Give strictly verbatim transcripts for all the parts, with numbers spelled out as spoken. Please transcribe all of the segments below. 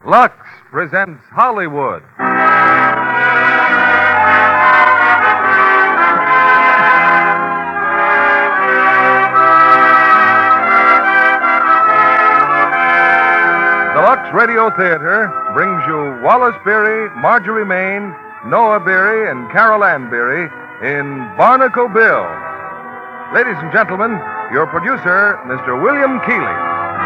Lux presents Hollywood. The Lux Radio Theater brings you Wallace Beery, Marjorie Main, Noah Beery, and Carol Ann Beery in Barnacle Bill. Ladies and gentlemen, your producer, Mister William Keighley.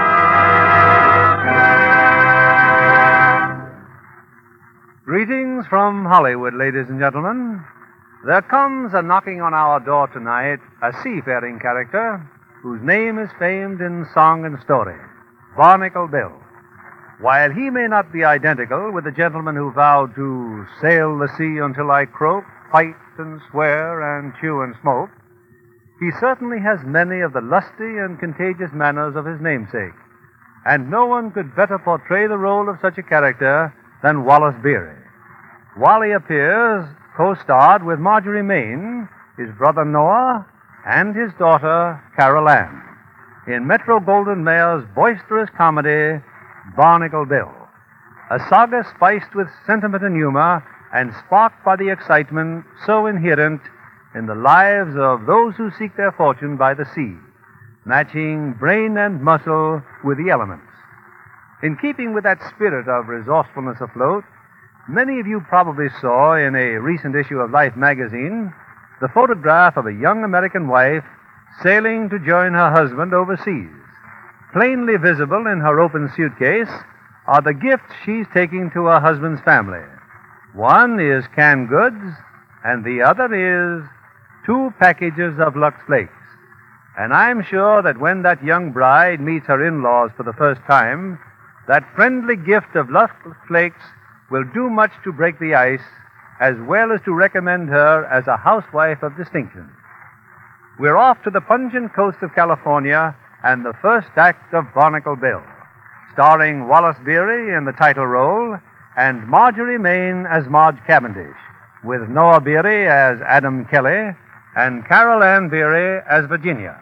Greetings from Hollywood, ladies and gentlemen. There comes a knocking on our door tonight a seafaring character whose name is famed in song and story, Barnacle Bill. While he may not be identical with the gentleman who vowed to sail the sea until I croak, fight and swear and chew and smoke, he certainly has many of the lusty and contagious manners of his namesake, and no one could better portray the role of such a character than Wallace Beery. Wally appears co-starred with Marjorie Main, his brother Noah, and his daughter Carol Ann in Metro-Goldwyn-Mayer's boisterous comedy, Barnacle Bill, a saga spiced with sentiment and humor and sparked by the excitement so inherent in the lives of those who seek their fortune by the sea, matching brain and muscle with the elements. In keeping with that spirit of resourcefulness afloat, many of you probably saw in a recent issue of Life magazine the photograph of a young American wife sailing to join her husband overseas. Plainly visible in her open suitcase are the gifts she's taking to her husband's family. One is canned goods, and the other is two packages of Lux Flakes. And I'm sure that when that young bride meets her in-laws for the first time, that friendly gift of Lux Flakes will do much to break the ice, as well as to recommend her as a housewife of distinction. We're off to the pungent coast of California and the first act of Barnacle Bill, starring Wallace Beery in the title role and Marjorie Main as Marge Cavendish, with Noah Beery as Adam Kelly and Carol Ann Beery as Virginia.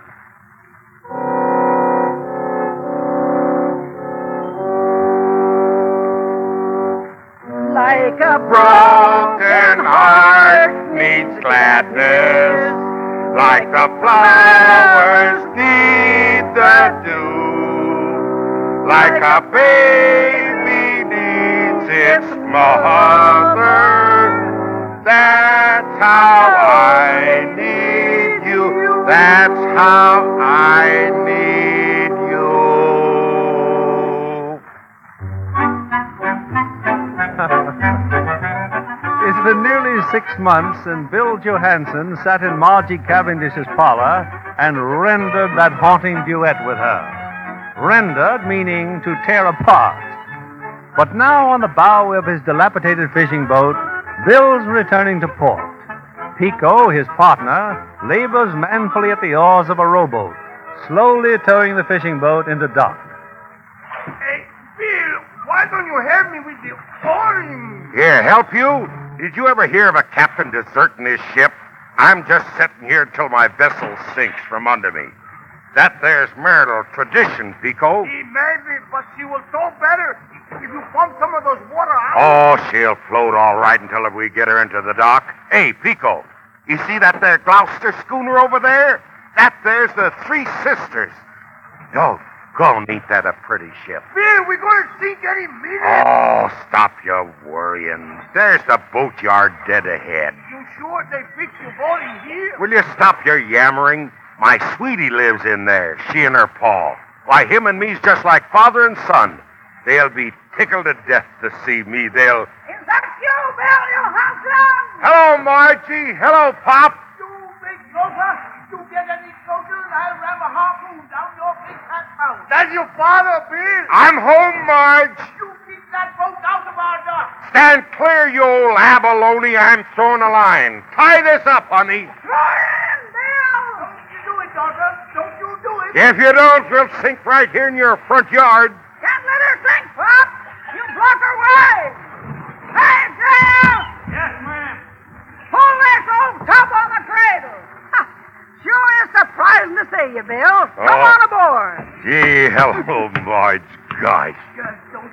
Like a broken heart needs gladness, like the flowers need the dew, like a baby needs its mother. That's how I need you. That's how I need you. It's been nearly six months, and Bill Johansson sat in Margie Cavendish's parlor and rendered that haunting duet with her. Rendered meaning to tear apart. But now, on the bow of his dilapidated fishing boat, Bill's returning to port. Pico, his partner, labors manfully at the oars of a rowboat, slowly towing the fishing boat into dock. Hey, Bill, why don't you help me with the oaring? Here, help you? Did you ever hear of a captain deserting his ship? I'm just sitting here till my vessel sinks from under me. That there's marital tradition, Pico. He may be, but she will tow better if you pump some of those water out. Oh, she'll float all right until we get her into the dock. Hey, Pico, you see that there Gloucester schooner over there? That there's the Three Sisters. Doggone, ain't that a pretty ship? Bill, we're going to sink any minute. Oh, stop your worrying. There's the boatyard dead ahead. You sure they fix your boat in here? Will you stop your yammering? My sweetie lives in there, she and her pa. Why, him and me's just like father and son. They'll be tickled to death to see me. They'll... Is that you, Bill, you hustler? Hello, Margie. Hello, Pop. You big closer. You get any closer and I'll ram a harpoon down your big fat mouth. That's your father, Bill. I'm home, Marge. You keep that boat out of our dock. Stand clear, you old abalone. I'm throwing a line. Tie this up, honey. Throw it in, Bill! Don't you do it, daughter. Don't you do it. If you don't, we'll sink right here in your front yard. Can't let her sink, Pop! You block her way! Hey, Bill! Yes, ma'am. Pull this old tub on the cradle! Ha, sure is surprising to see you, Bill. Come Oh. on aboard. Gee, hello, Marge. Gosh. Just don't you try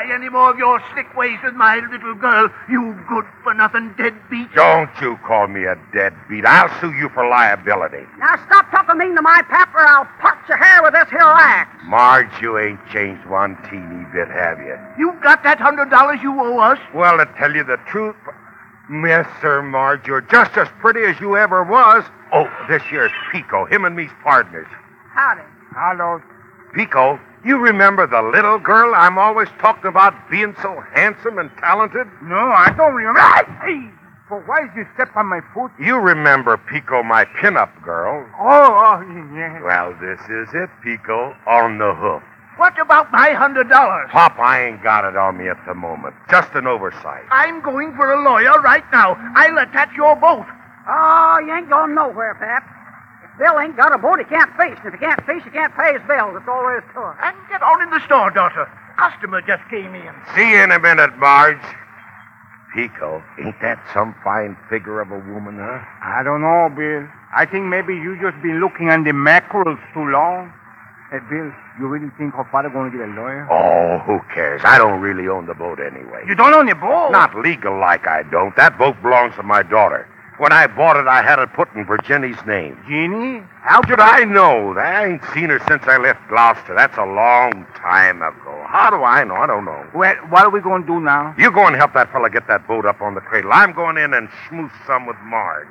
try any more of your slick ways with my little girl, you good-for-nothing deadbeat. Don't you call me a deadbeat. I'll sue you for liability. Now stop talking mean to my pap, or I'll part your hair with this here axe. Marge, you ain't changed one teeny bit, have you? You got that hundred dollars you owe us? Well, to tell you the truth, yes, sir, Marge, you're just as pretty as you ever was. Oh, this here's Pico, him and me's partners. Howdy. Hello. Pico, you remember the little girl I'm always talking about being so handsome and talented? No, I don't remember. Hey, but why did you step on my foot? You remember Pico, my pinup girl. Oh, oh, yeah. Well, this is it, Pico, on the hoof. What about my hundred dollars? Pop, I ain't got it on me at the moment. Just an oversight. I'm going for a lawyer right now. I'll attach your boat. Oh, you ain't going nowhere, pap. If Bill ain't got a boat, he can't fish. And if he can't fish, he can't pay his bills. That's all there is to it. And get on in the store, daughter. Customer just came in. See you in a minute, Marge. Pico, ain't that some fine figure of a woman, huh? I don't know, Bill. I think maybe you just been looking on the mackerels too long. Hey, Bill, you really think her father going to get a lawyer? Oh, who cares? I don't really own the boat anyway. You don't own the boat? Not legal like I don't. That boat belongs to my daughter. When I bought it, I had it put in Virginia's name. Jeannie? How should I know? I ain't seen her since I left Gloucester. That's a long time ago. How do I know? I don't know. Well, what are we going to do now? You go and help that fella get that boat up on the cradle. I'm going in and schmooze some with Marge.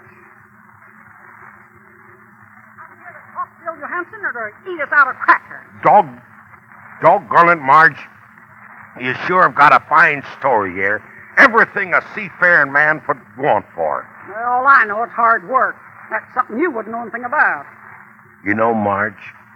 Talk Bill Johansson or to eat us out of cracker? Dog, doggone it, Marge. You sure have got a fine story here. Everything a seafaring man would want for. Well, all I know, it's hard work. That's something you wouldn't know anything about. You know, Marge,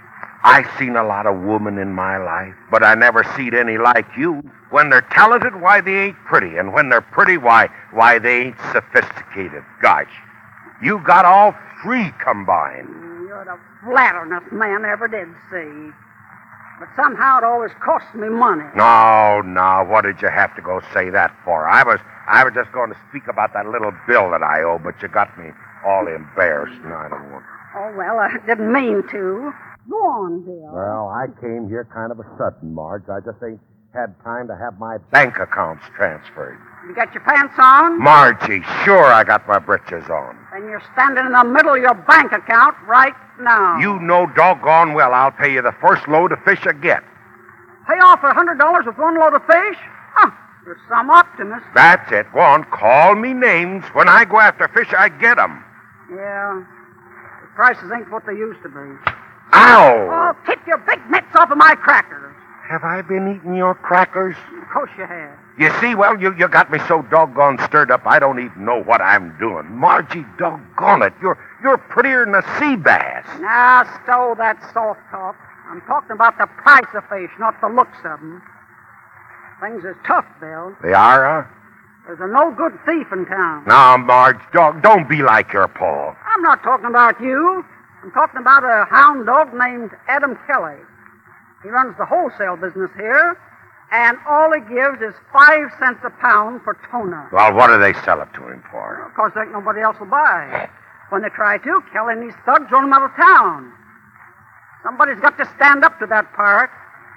I seen a lot of women in my life, but I never seen any like you. When they're talented, why, they ain't pretty. And when they're pretty, why, why, they ain't sophisticated. Gosh, you got all three combined. You're the flatteringest man I ever did see. But somehow it always costs me money. No, no, what did you have to go say that for? I was I was just going to speak about that little bill that I owe, but you got me all embarrassed, and I don't want... Oh, well, I didn't mean to. Go on, Bill. Well, I came here kind of a sudden, Marge. I just ain't had time to have my bank accounts transferred. You got your pants on? Margie, sure I got my britches on. And you're standing in the middle of your bank account right now. You know doggone well I'll pay you the first load of fish I get. Pay off a hundred dollars with one load of fish? Huh, you're some optimist. That's it. Go on, call me names. When I go after fish, I get 'em. Yeah, the prices ain't what they used to be. Ow! Oh, keep your big mitts off of my crackers. Have I been eating your crackers? Of course you have. You see, well, you, you got me so doggone stirred up, I don't even know what I'm doing. Margie, doggone it, you're you're prettier than a sea bass. Now, stow that soft talk. I'm talking about the price of fish, not the looks of them. Things is tough, Bill. They are, huh? There's a no-good thief in town. Now, Marge, dog, don't be like your Paul. I'm not talking about you. I'm talking about a hound dog named Adam Kelly. He runs the wholesale business here, and all he gives is five cents a pound for tuna. Well, what do they sell it to him for? Of course, there ain't nobody else will buy. When they try to, Kelly and these thugs run him out of town. Somebody's got to stand up to that pirate.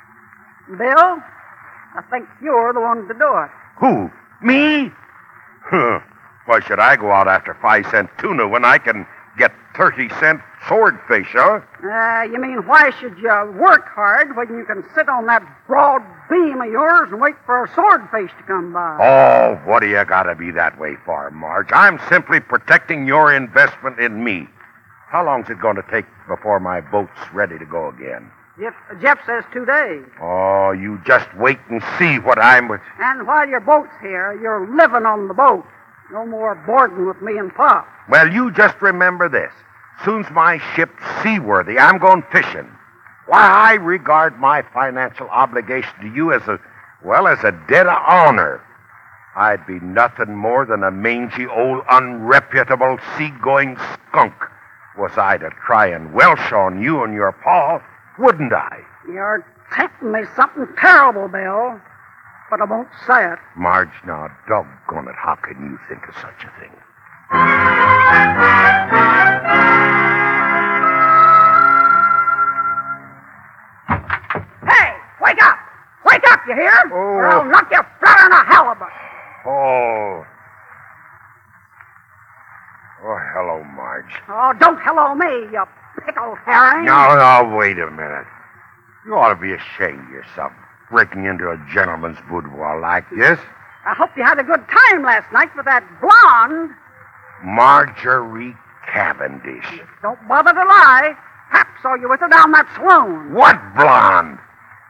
Bill, I think you're the one to do it. Who? Me? Huh. Why should I go out after five cent tuna when I can get thirty cent swordfish, huh? Uh, you mean, why should you work hard when you can sit on that broad beam of yours and wait for a swordfish to come by? Oh, what do you gotta be that way for, Marge? I'm simply protecting your investment in me. How long's it going to take before my boat's ready to go again? Jeff, Jeff says two days. Oh, you just wait and see what I'm with. And while your boat's here, you're living on the boat. No more boarding with me and Pop. Well, you just remember this. Soon's my ship's seaworthy, I'm going fishing. Why, I regard my financial obligation to you as a, well, as a debt of honor. I'd be nothing more than a mangy old unreputable seagoing skunk was I to try and welsh on you and your pa, wouldn't I? You're tempting me something terrible, Bill. But I won't say it. Marge, now, doggone it, how can you think of such a thing? Hey, wake up! Wake up, you hear? Oh. Or I'll knock you flat on a halibut. Oh. Oh, hello, Marge. Oh, don't hello me, you pickle herring. No, no, wait a minute. You ought to be ashamed of yourself, breaking into a gentleman's boudoir like this. I hope you had a good time last night with that blonde. Marjorie Cavendish. Don't bother to lie. Pap saw you with her down that saloon. What blonde?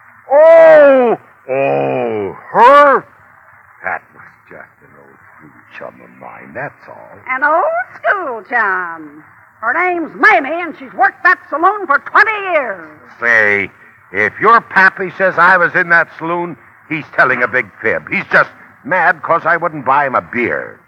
Oh, oh, her? That was just an old school chum of mine, that's all. An old school chum. Her name's Mamie, and she's worked that saloon for twenty years. Say, if your pappy says I was in that saloon, he's telling a big fib. He's just mad 'cause I wouldn't buy him a beer.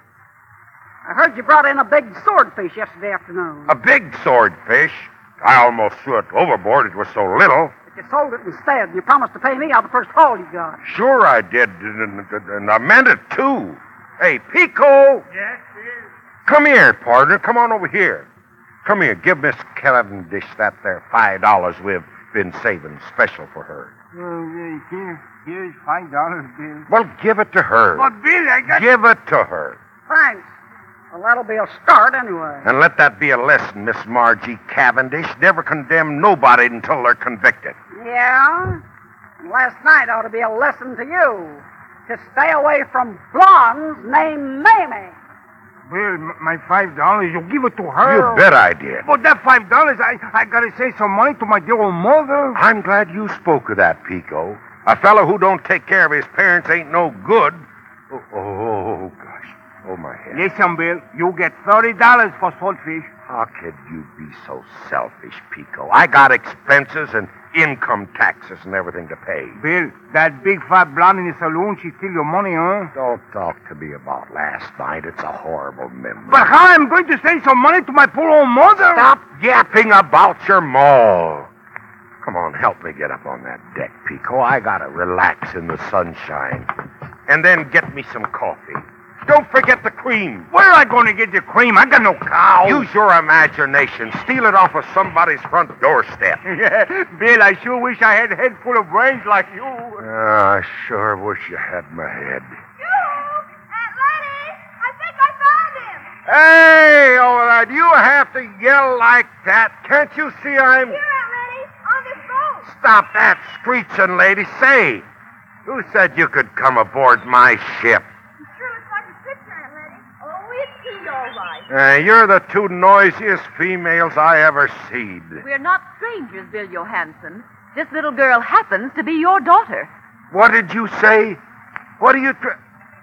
I heard you brought in a big swordfish yesterday afternoon. A big swordfish? I almost threw it overboard. It was so little. But you sold it instead, and you promised to pay me out the first haul you got. Sure I did, and, and- and I meant it, too. Hey, Pico! Yes, yes. Come here, partner. Come on over here. Come here. Give Miss Cavendish that there five dollars we've been saving special for her. Uh, here, here's five dollars, Bill. Well, give it to her. But, Bill, I got... Give it to her. Thanks. Well, that'll be a start anyway. And let that be a lesson, Miss Margie Cavendish. Never condemn nobody until they're convicted. Yeah? And last night ought to be a lesson to you. To stay away from blondes named Mamie. Bill, m- my five dollars, you give it to her. You bet I did. But that five dollars, I, I gotta save some money to my dear old mother. I'm glad you spoke of that, Pico. A fellow who don't take care of his parents ain't no good. Oh, oh, oh gosh. Oh, my head. Listen, Bill, you get thirty dollars for saltfish. How could you be so selfish, Pico? I got expenses and income taxes and everything to pay. Bill, that big fat blonde in the saloon, she steal your money, huh? Don't talk to me about last night. It's a horrible memory. But how I'm going to save some money to my poor old mother? Stop yapping about your mall. Come on, help me get up on that deck, Pico. I gotta relax in the sunshine. And then get me some coffee. Don't forget the cream. Where am I going to get the cream? I got no cow. Use your imagination. Steal it off of somebody's front doorstep. Yeah, Bill, I sure wish I had a head full of brains like you. Ah, I sure wish you had my head. You! Aunt Letty! I think I found him! Hey, over there, do you have to yell like that? Can't you see I'm... Here, Aunt Letty, on this boat. Stop that screeching, lady. Say, who said you could come aboard my ship? He sure looks like a picture, Aunt Letty. Oh, it's he, all right. Uh, you're the two noisiest females I ever seed. We're not strangers, Bill Johansson. This little girl happens to be your daughter. What did you say? What are you try...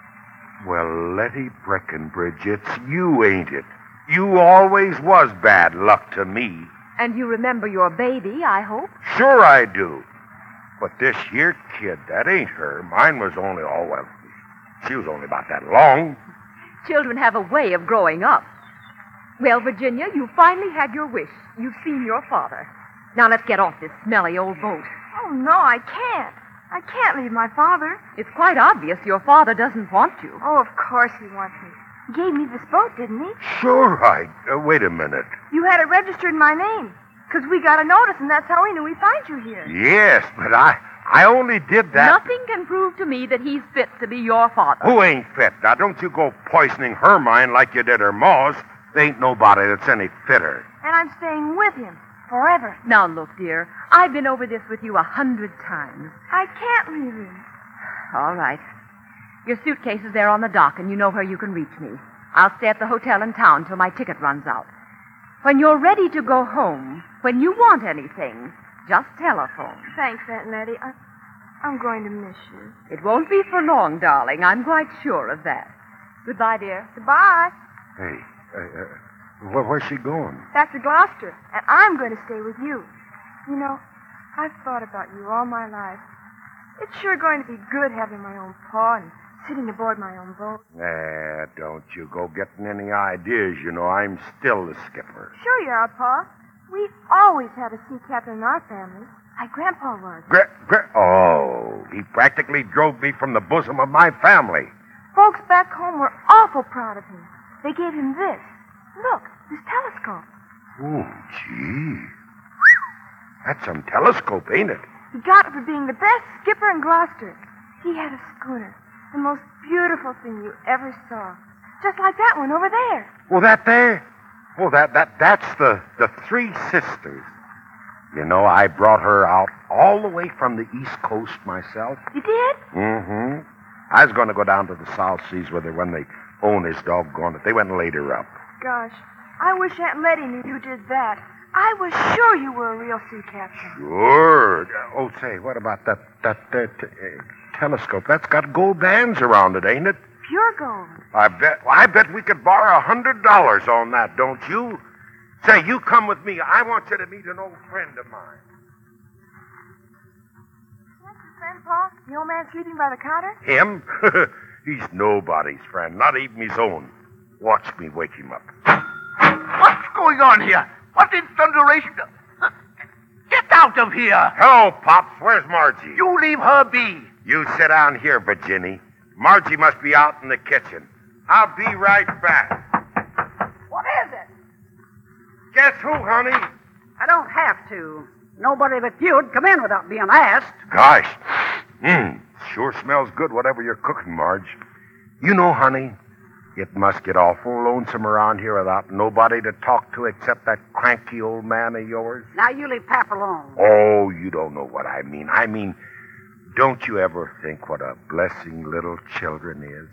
Well, Letty Breckenbridge, it's you, ain't it? You always was bad luck to me. And you remember your baby, I hope? Sure I do. But this here kid, that ain't her. Mine was only, oh, well, she was only about that long. Children have a way of growing up. Well, Virginia, you finally had your wish. You've seen your father. Now let's get off this smelly old boat. Oh, no, I can't. I can't leave my father. It's quite obvious your father doesn't want you. Oh, of course he wants me. He gave me this boat, didn't he? Sure I... Uh, wait a minute. You had it registered in my name. Because we got a notice, and that's how we knew we'd find you here. Yes, but I... I only did that... Nothing can prove to me that he's fit to be your father. Who ain't fit? Now, don't you go poisoning her mind like you did her ma's. There ain't nobody that's any fitter. And I'm staying with him. Forever. Now, look, dear, I've been over this with you a hundred times. I can't leave him. All right. Your suitcase is there on the dock, and you know where you can reach me. I'll stay at the hotel in town till my ticket runs out. When you're ready to go home, when you want anything, just telephone. Thanks, Aunt Letty. I, I'm going to miss you. It won't be for long, darling. I'm quite sure of that. Goodbye, dear. Goodbye. Hey, uh, uh, where, where's she going? Back to Gloucester, and I'm going to stay with you. You know, I've thought about you all my life. It's sure going to be good having my own pa and sitting aboard my own boat. Eh, don't you go getting any ideas. You know, I'm still the skipper. Sure you are, Pa. We always had a sea captain in our family. My grandpa was. Gra- gra- oh, he practically drove me from the bosom of my family. Folks back home were awful proud of him. They gave him this. Look, this telescope. Oh, gee. That's some telescope, ain't it? He got it for being the best skipper in Gloucester. He had a schooner. The most beautiful thing you ever saw. Just like that one over there. Oh, that there? Oh, that, that, that's the, the Three Sisters. You know, I brought her out all the way from the East Coast myself. You did? Mm-hmm. I was going to go down to the South Seas with her when the owners doggone it. They went and laid her up. Gosh, I wish Aunt Letty knew you did that. I was sure you were a real sea captain. Sure. Oh, say, what about that, that, that uh, telescope? That's got gold bands around it, ain't it? Pure gold. I bet, I bet we could borrow a hundred dollars on that, don't you? Say, you come with me. I want you to meet an old friend of mine. That's your friend, Pa? The old man sleeping by the counter? Him? He's nobody's friend, not even his own. Watch me wake him up. What's going on here? What in thunderation? Get out of here! Hello, Pops. Where's Margie? You leave her be. You sit down here, Virginie. Margie must be out in the kitchen. I'll be right back. What is it? Guess who, honey? I don't have to. Nobody but you'd come in without being asked. Gosh. Mmm. Sure smells good, whatever you're cooking, Marge. You know, honey, it must get awful lonesome around here without nobody to talk to except that cranky old man of yours. Now you leave Pap alone. Oh, you don't know what I mean. I mean, don't you ever think what a blessing little children is?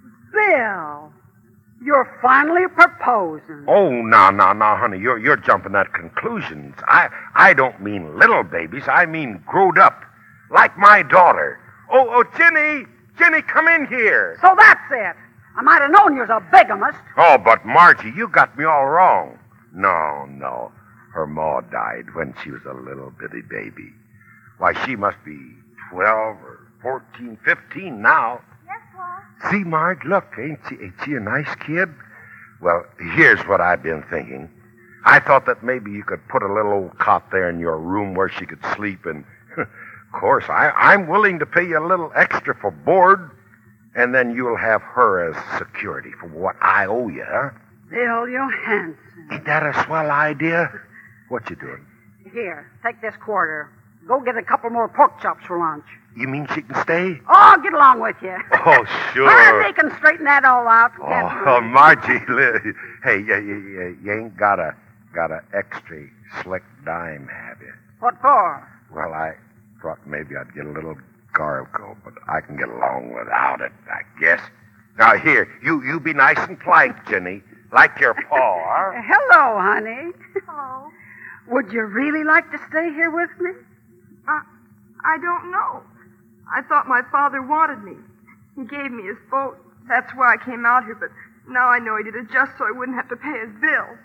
Bill, you're finally proposing. Oh, no, no, no, honey. You're you're jumping at conclusions. I I don't mean little babies. I mean growed up, like my daughter. Oh, oh, Ginny, Ginny, come in here. So that's it. I might have known you was a bigamist. Oh, but Margie, you got me all wrong. No, no. Her ma died when she was a little bitty baby. Why, she must be twelve or fourteen, fifteen now. Yes, Pa. See, Marge, look, ain't she, ain't she a nice kid? Well, here's what I've been thinking. I thought that maybe you could put a little old cot there in your room where she could sleep, and, of course, I, I'm willing to pay you a little extra for board, and then you'll have her as security for what I owe you, huh? Bill, you're handsome. Ain't that a swell idea? What you doing? Here, take this quarter. Go get a couple more pork chops for lunch. You mean she can stay? Oh, get along with you. Oh, sure. Hurry, can straighten that all out. Oh, oh, Margie, li- hey, you, you, you ain't got a got a extra slick dime, have you? What for? Well, I thought maybe I'd get a little gargle, but I can get along without it, I guess. Now, here, you you be nice and polite, Ginny, like your pa, huh? Hello, honey. Hello. Would you really like to stay here with me? Uh, I don't know. I thought my father wanted me. He gave me his boat. That's why I came out here, but now I know he did it just so I wouldn't have to pay his bills.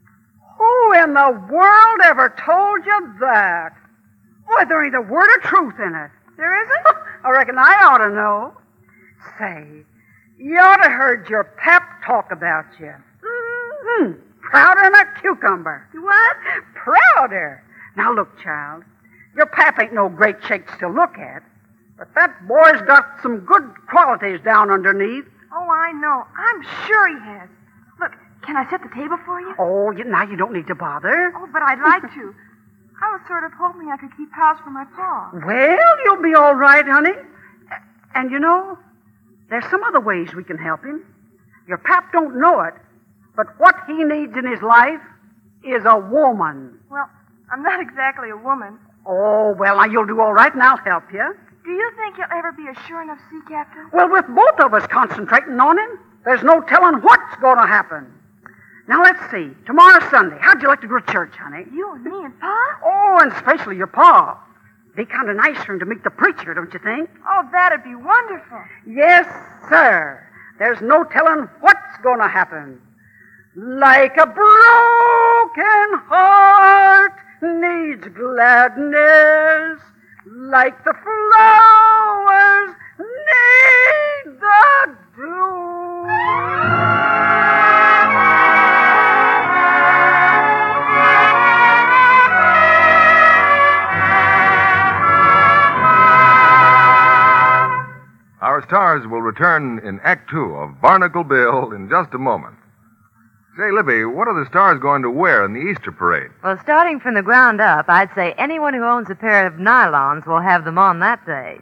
Who in the world ever told you that? Boy, there ain't a word of truth in it. There isn't? I reckon I ought to know. Say, you ought to heard your pap talk about you. Mm-hmm. Prouder than a cucumber. What? Prouder. Now, look, child, your pap ain't no great shakes to look at, but that boy's got some good qualities down underneath. Oh, I know. I'm sure he has. Look, can I set the table for you? Oh, you, now you don't need to bother. Oh, but I'd like to. I was sort of hoping I could keep house for my pa. Well, you'll be all right, honey. And you know, there's some other ways we can help him. Your pap don't know it, but what he needs in his life is a woman. Well, I'm not exactly a woman. Oh, well, now you'll do all right, and I'll help you. Do you think you'll ever be a sure enough sea captain? Well, with both of us concentrating on him, there's no telling what's going to happen. Now, let's see. Tomorrow's Sunday. How'd you like to go to church, honey? You and me and Pa? Oh, and especially your pa. Be kind of nice for him to meet the preacher, don't you think? Oh, that'd be wonderful. Yes, sir. There's no telling what's going to happen. Like a broken heart needs gladness, like the flowers need the dew. Our stars will return in Act Two of Barnacle Bill in just a moment. Say, Libby, what are the stars going to wear in the Easter parade? Well, starting from the ground up, I'd say anyone who owns a pair of nylons will have them on that day.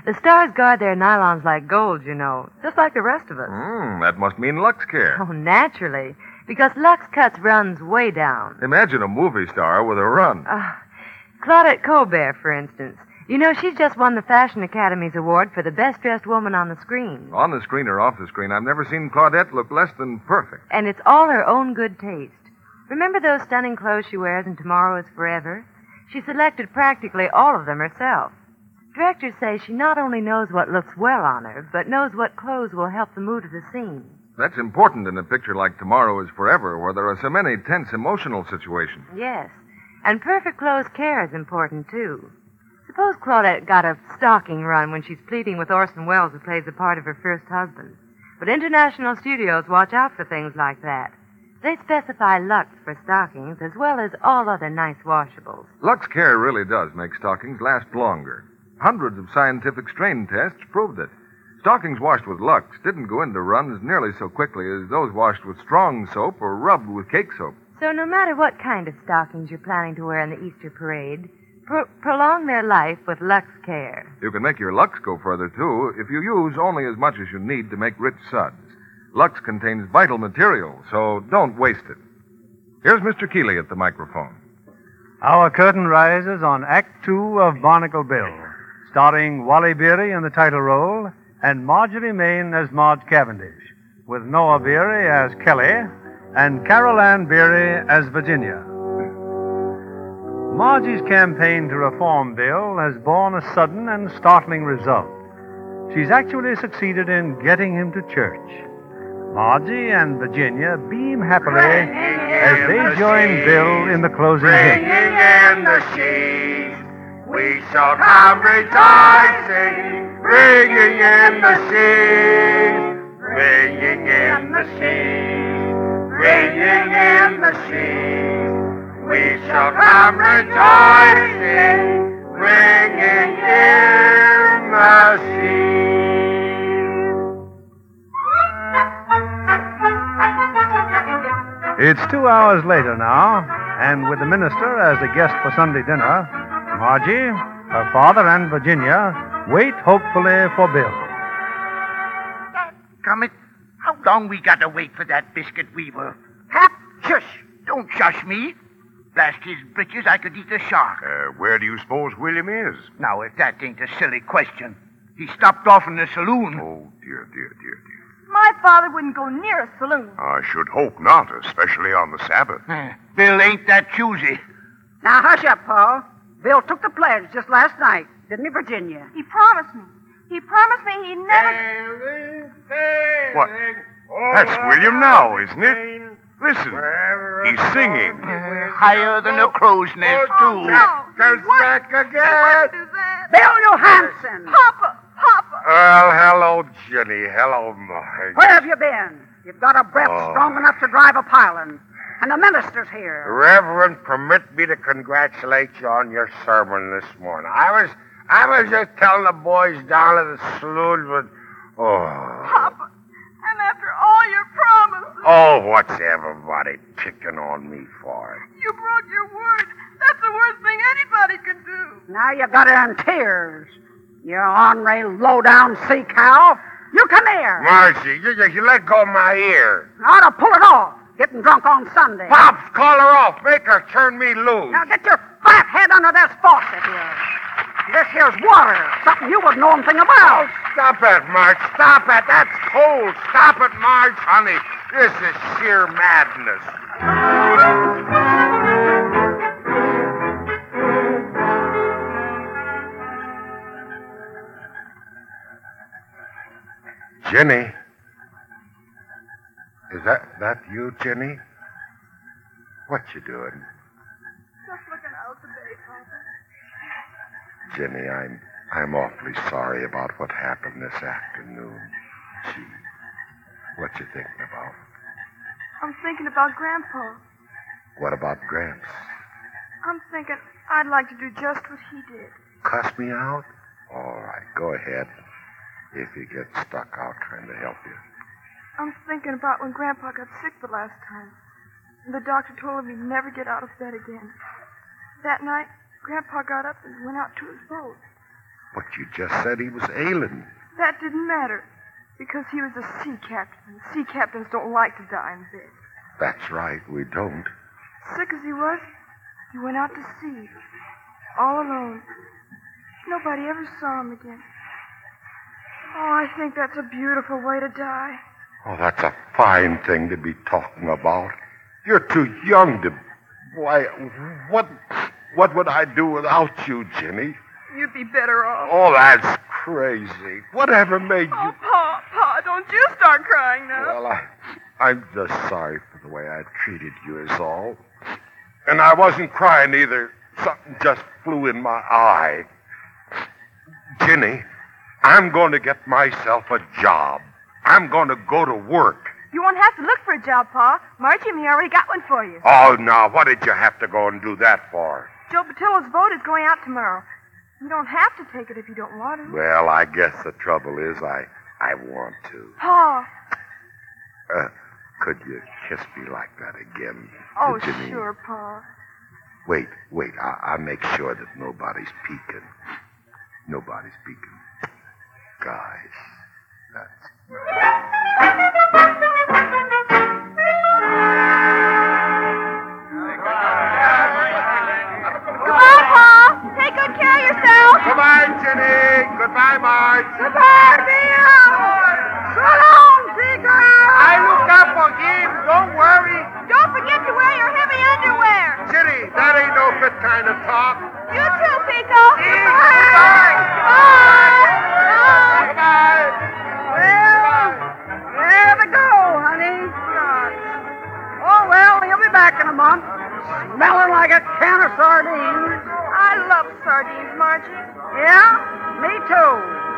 The stars guard their nylons like gold, you know, just like the rest of us. Hmm, that must mean Lux Care. Oh, naturally, because Lux cuts runs way down. Imagine a movie star with a run. Uh, Claudette Colbert, for instance. You know, she's just won the Fashion Academy's award for the best-dressed woman on the screen. On the screen or off the screen, I've never seen Claudette look less than perfect. And it's all her own good taste. Remember those stunning clothes she wears in Tomorrow is Forever? She selected practically all of them herself. Directors say she not only knows what looks well on her, but knows what clothes will help the mood of the scene. That's important in a picture like Tomorrow is Forever, where there are so many tense emotional situations. Yes, and perfect clothes care is important, too. Suppose Claudette got a stocking run when she's pleading with Orson Welles, who plays the part of her first husband. But international studios watch out for things like that. They specify Lux for stockings as well as all other nice washables. Lux Care really does make stockings last longer. Hundreds of scientific strain tests proved it. Stockings washed with Lux didn't go into runs nearly so quickly as those washed with strong soap or rubbed with cake soap. So no matter what kind of stockings you're planning to wear in the Easter parade, pro- prolong their life with Lux Care. You can make your Lux go further, too, if you use only as much as you need to make rich suds. Lux contains vital material, so don't waste it. Here's Mister Keeley at the microphone. Our curtain rises on Act Two of Barnacle Bill, starring Wally Beery in the title role and Marjorie Main as Marge Cavendish, with Noah Beery as Kelly and Carol Ann Beery as Virginia. Margie's campaign to reform Bill has borne a sudden and startling result. She's actually succeeded in getting him to church. Margie and Virginia beam happily as they join Bill in the closing hymn. Ringing in the sheaves, we shall have rejoicing. Ringing in the sheaves, ringing in the sheaves, ringing in the sheaves, we shall have rejoicing. Ringing in the sheaves. It's two hours later now, and with the minister as a guest for Sunday dinner, Margie, her father, and Virginia wait hopefully for Bill. Comet, how long we got to wait for that biscuit weaver? Pap, Shush! Don't shush me. Blast his britches, I could eat a shark. Uh, where do you suppose William is? Now, if that ain't a silly question. He stopped off in the saloon. Oh, dear, dear, dear, dear. My father wouldn't go near a saloon. I should hope not, especially on the Sabbath. Eh, Bill ain't that choosy. Now, hush up, Paul. Bill took the pledge just last night, didn't he, Virginia? He promised me. He promised me he'd never... What? That's William now, isn't it? Listen, he's singing. Uh, higher than a crow's nest, too. No, Goes he back wouldn't. He again. wouldn't do that. Bill Johansson! Papa, Papa. Well, hello, Jenny. Hello, Marge. Where have you been? You've got a breath Oh. strong enough to drive a pylon. And the minister's here. Reverend, permit me to congratulate you on your sermon this morning. I was, I was just telling the boys down at the saloon, but oh, Papa, and after all your promises, oh, what's everybody picking on me for? you broke your word. That's the worst thing anybody could do. Now you got her in tears. You ornery, low-down sea cow. You come here. Marcy, you, you, you let go of my ear. I ought to pull it off. Getting drunk on Sunday. Pops, call her off. Make her turn me loose. Now get your fat head under this faucet here. This here's water. Something you wouldn't know anything about. Stop it, Marge. Stop it. That's cold. Stop it, Marge, honey. This is sheer madness. Jenny. Is that that you, Jenny? What you doing? Just looking out today, Papa. Jenny, I'm I'm awfully sorry about what happened this afternoon. Gee, what you thinking about? I'm thinking about Grandpa. What about Gramps? I'm thinking I'd like to do just what he did. Cuss me out? All right, go ahead. If you get stuck, I'll try to help you. I'm thinking about when Grandpa got sick the last time. And the doctor told him he'd never get out of bed again. That night, Grandpa got up and went out to his boat. But you just said he was ailing. That didn't matter, because he was a sea captain. Sea captains don't like to die in bed. That's right, we don't. Sick as he was, he went out to sea, all alone. Nobody ever saw him again. Oh, I think that's a beautiful way to die. Oh, that's a fine thing to be talking about. You're too young to... Why, what what would I do without you, Jenny? You'd be better off. Oh, that's crazy. Whatever made you... Oh, Pa, Pa, don't you start crying now. Well, I, I'm just sorry for the way I treated you is all. And I wasn't crying either. Something just flew in my eye. Jenny, I'm going to get myself a job. I'm going to go to work. You won't have to look for a job, Pa. Margie and me already got one for you. Oh, now, what did you have to go and do that for? Joe Patillo's vote is going out tomorrow. You don't have to take it if you don't want to. Well, I guess the trouble is I, I want to. Pa. Uh, could you kiss me like that again? Oh, Jenny? sure, Pa. Wait, wait. I, I'll make sure that nobody's peeking. Nobody's peeking. Guys, that's... Goodbye, Pa. Take good care of yourself. Goodbye, Jenny. Goodbye, Marge. Goodbye, Bill. So long, Pico. I look up for him. Don't worry. Don't forget to wear your heavy underwear. Jenny, that ain't no fit kind of talk. You too, Pico. Goodbye. Bye. Goodbye. Well, there we go, honey. Oh, well, he'll be back in a month. Smelling like a can of sardines. I love sardines, Margie. Yeah, me too.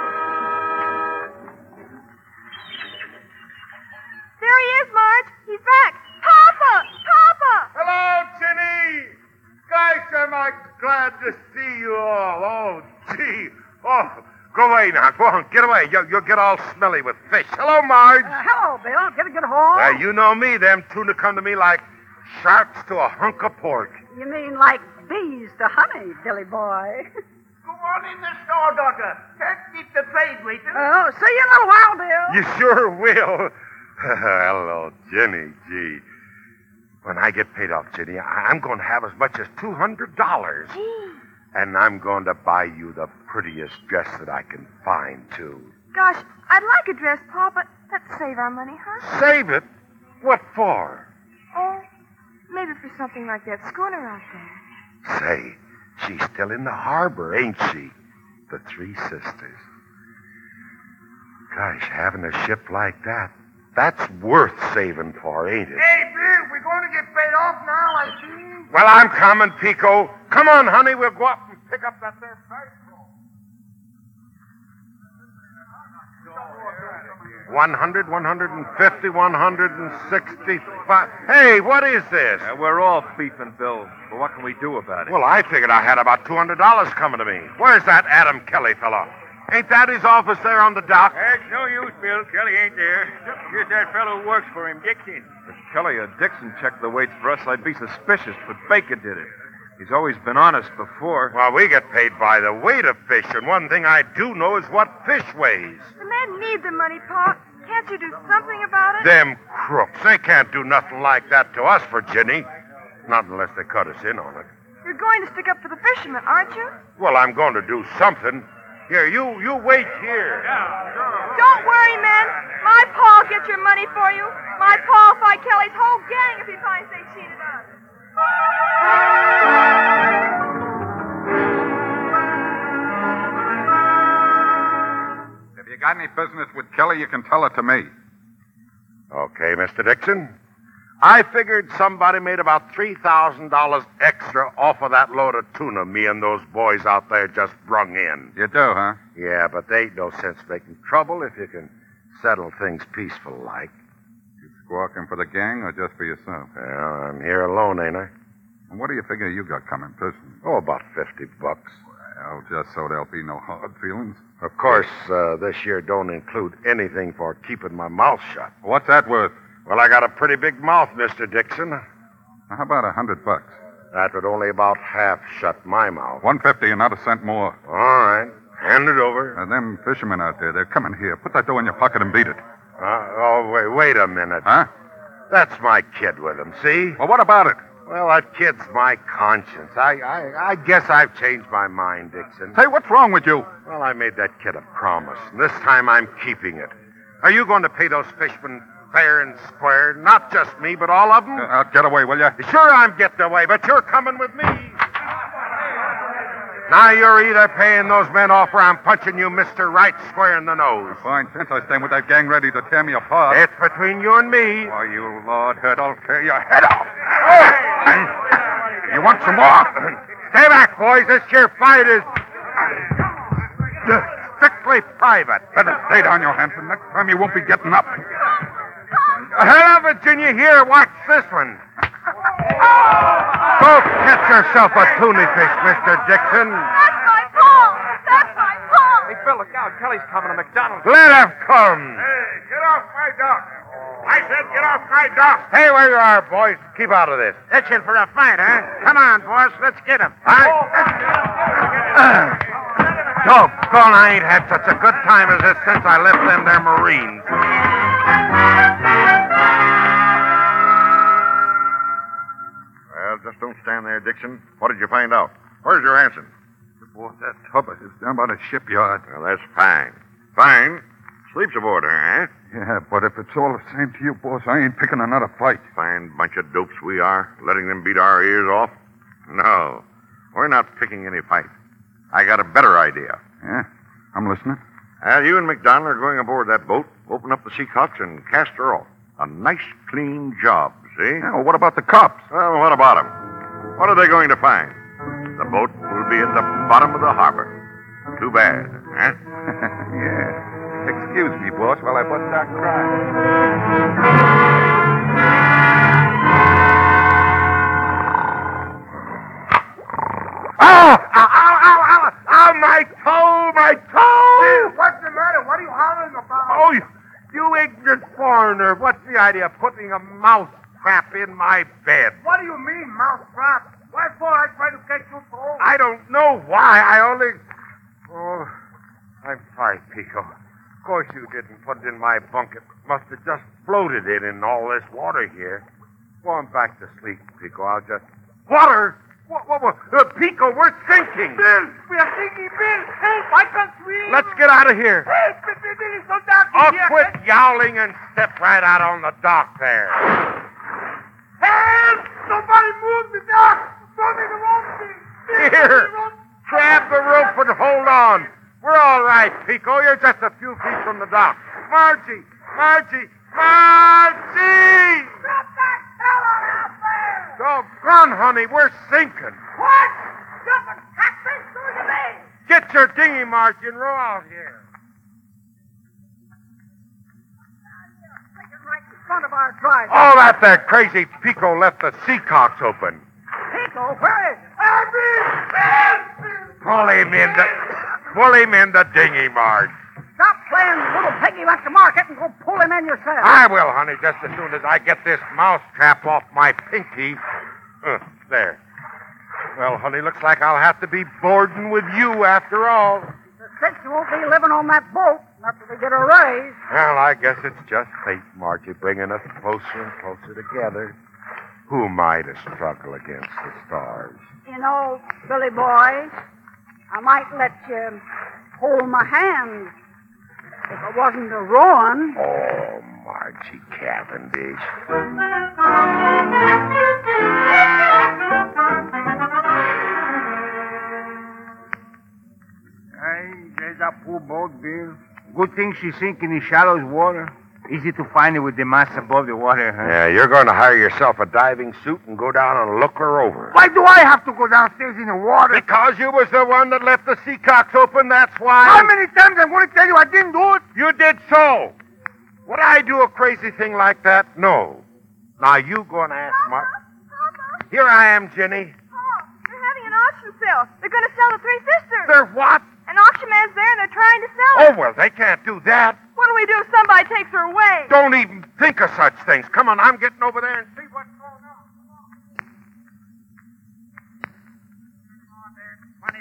There he is, Marge. He's back. Papa! Papa! Hello, Jenny. Gosh, am I glad to see you all. Oh, gee. Oh, go away now. Go on, get away. You'll, you'll get all smelly with fish. Hello, Marge. Uh, hello, Bill. Get a good haul? Well, you know me. Them tuna come to me like sharks to a hunk of pork. You mean like bees to honey, Billy boy? Go on in the store, Doctor. Can't keep the trade waiting. Oh, see you in a little while, Bill. You sure will. Hello, Jenny. Gee. When I get paid off, Jenny, I- I'm going to have as much as two hundred dollars. Gee. And I'm going to buy you the prettiest dress that I can find, too. Gosh, I'd like a dress, Pa, but let's save our money, huh? Save it? What for? Oh, maybe for something like that schooner out there. Say, she's still in the harbor, ain't she? The Three Sisters. Gosh, having a ship like that, that's worth saving for, ain't it? Hey, Bill, we're going to get paid off now, I see. Well, I'm coming, Pico. Come on, honey, we'll go up and pick up that there bicycle. One hundred, one hundred and fifty, one hundred and sixty-five. Hey, what is this? Uh, we're all beefing, Bill. But what can we do about it? Well, I figured I had about two hundred dollars coming to me. Where's that Adam Kelly fellow? Ain't that his office there on the dock? It's no use, Bill. Kelly ain't there. Here's that fellow who works for him, Dixon. If Kelly or Dixon checked the weights for us, I'd be suspicious, but Baker did it. He's always been honest before. Well, we get paid by the weight of fish, and one thing I do know is what fish weighs. The men need the money, Pa. Can't you do something about it? Them crooks, they can't do nothing like that to us, Virginie. Not unless they cut us in on it. You're going to stick up for the fishermen, aren't you? Well, I'm going to do something. Here, you you wait here. Don't worry, men. My Pa'll get your money for you. My Pa'll fight Kelly's whole gang if he finds they cheated us. If you got any business with Kelly, you can tell it to me. Okay, Mister Dixon. I figured somebody made about three thousand dollars extra off of that load of tuna me and those boys out there just brung in. You do, huh? Yeah, but they ain't no sense making trouble if you can settle things peaceful like. You squawking for the gang or just for yourself? Well, I'm here alone, ain't I? And what do you figure you got coming, prison? Oh, about fifty bucks. Well, just so there'll be no hard feelings. Of course, uh, this year don't include anything for keeping my mouth shut. What's that worth? Well, I got a pretty big mouth, Mister Dixon. How about a hundred bucks? That would only about half shut my mouth. One fifty and not a cent more. All right. Hand it over. Uh, them fishermen out there, they're coming here. Put that dough in your pocket and beat it. Uh, oh, wait, wait a minute. Huh? That's my kid with him, see? Well, what about it? Well, that kid's my conscience. I, I, I guess I've changed my mind, Dixon. Say, what's wrong with you? Well, I made that kid a promise, and this time I'm keeping it. Are you going to pay those fishermen fair and square? Not just me, but all of them? Uh, get away, will you? Sure, I'm getting away, but you're coming with me. Now you're either paying those men off or I'm punching you, Mister Right, square in the nose. Fine, since I stand with that gang ready to tear me apart. It's between you and me. Why, you Lord Hurt, I'll tear your head off. You want some more? Stay back, boys. This here fight is strictly private. Better stay down, Johansson. Next time you won't be getting up. Hell of it, Virginia. Here, watch this one. Go catch yourself a tuna fish, Mister Dixon. That's my paw! That's my paw! Hey, Bill, look out. Kelly's coming to McDonald's. Let him come. Hey, get off my dock. I said get off my dock. Stay where you are, boys. Keep out of this. Itching for a fight, huh? Come on, boss. Let's get him. Doggone, I ain't had such a good time as this since I left them there Marines. Well, just don't stand there, Dixon. What did you find out? Where's Johansson? Boy, that Hubbard is down by the shipyard. Well, that's fine. Fine. Sleeps aboard her, huh? Yeah, but if it's all the same to you, boss, I ain't picking another fight. Fine bunch of dopes we are, letting them beat our ears off. No, we're not picking any fight. I got a better idea. Yeah? I'm listening. Well, you and McDonald are going aboard that boat, open up the Seacocks, and cast her off. A nice, clean job, see? Yeah, well, what about the cops? Well, what about them? What are they going to find? The boat will be at the bottom of the harbor. Too bad, huh? Yeah. Excuse me, boss, while I bust out crying. Oh! Ow, ow, ow, ow! Ow, my toe! My toe! What's the matter? What are you hollering about? Oh, you, you ignorant foreigner. What's the idea of putting a mouse trap in my bed? What do you mean, mousetrap? Why for I try to catch you for? I don't know why. I only... Oh, I'm sorry, Pico. Of course you didn't put it in my bunk. It must have just floated in in all this water here. Go on back to sleep, Pico. I'll just... Water? What, what, what? Uh, Pico, we're sinking. Bill, we are sinking, Bill. Help, I can't swim. Let's get out of here. Help, Bill, Bill, Bill, it's so dark Oh, here. quit yowling and step right out on the dock there. Help! Somebody move the dock. Throw me the rope, Bill. Here, grab the rope and hold on. We're all right, Pico. You're just a few feet from the dock. Margie! Margie! Margie! Drop that fellow out there! Doggone, honey, we're sinking. What? Jumping catfish through the bay! Get your dinghy, Margie, and row out here. Sinking right in front of our drive. Oh, that there crazy Pico left the Seacocks open. Pico, where is it? Pull him in the... Pull him in the dinghy, Marge. Stop playing little piggy back to market and go pull him in yourself. I will, honey, just as soon as I get this mouse trap off my pinky. Uh, there. Well, honey, looks like I'll have to be boarding with you after all. Since you won't be living on that boat after we get a raise. Well, I guess it's just fate, Margie, bringing us closer and closer together. Who am I to struggle against the stars? You know, Billy boy, I might let you hold my hand if it wasn't a rowing. Oh, Margie Cavendish. Hey, there's that poor boat, Bill. Good thing she's sinking in shallow water. Easy to find it with the mast above the water, huh? Yeah, you're going to hire yourself a diving suit and go down and look her over. Why do I have to go downstairs in the water? Because you was the one that left the Seacocks open, that's why. How many times I'm going to tell you I didn't do it? You did so. Would I do a crazy thing like that? No. Now, you go and ask Mark. Papa? Here I am, Jenny. Oh, they're having an auction sale. They're going to sell the Three Sisters. They're what? An auction man's there and they're trying to sell Oh, it. well, they can't do that. What do we do if somebody takes her away? Don't even think of such things. Come on, I'm getting over there and see what's going on. twenty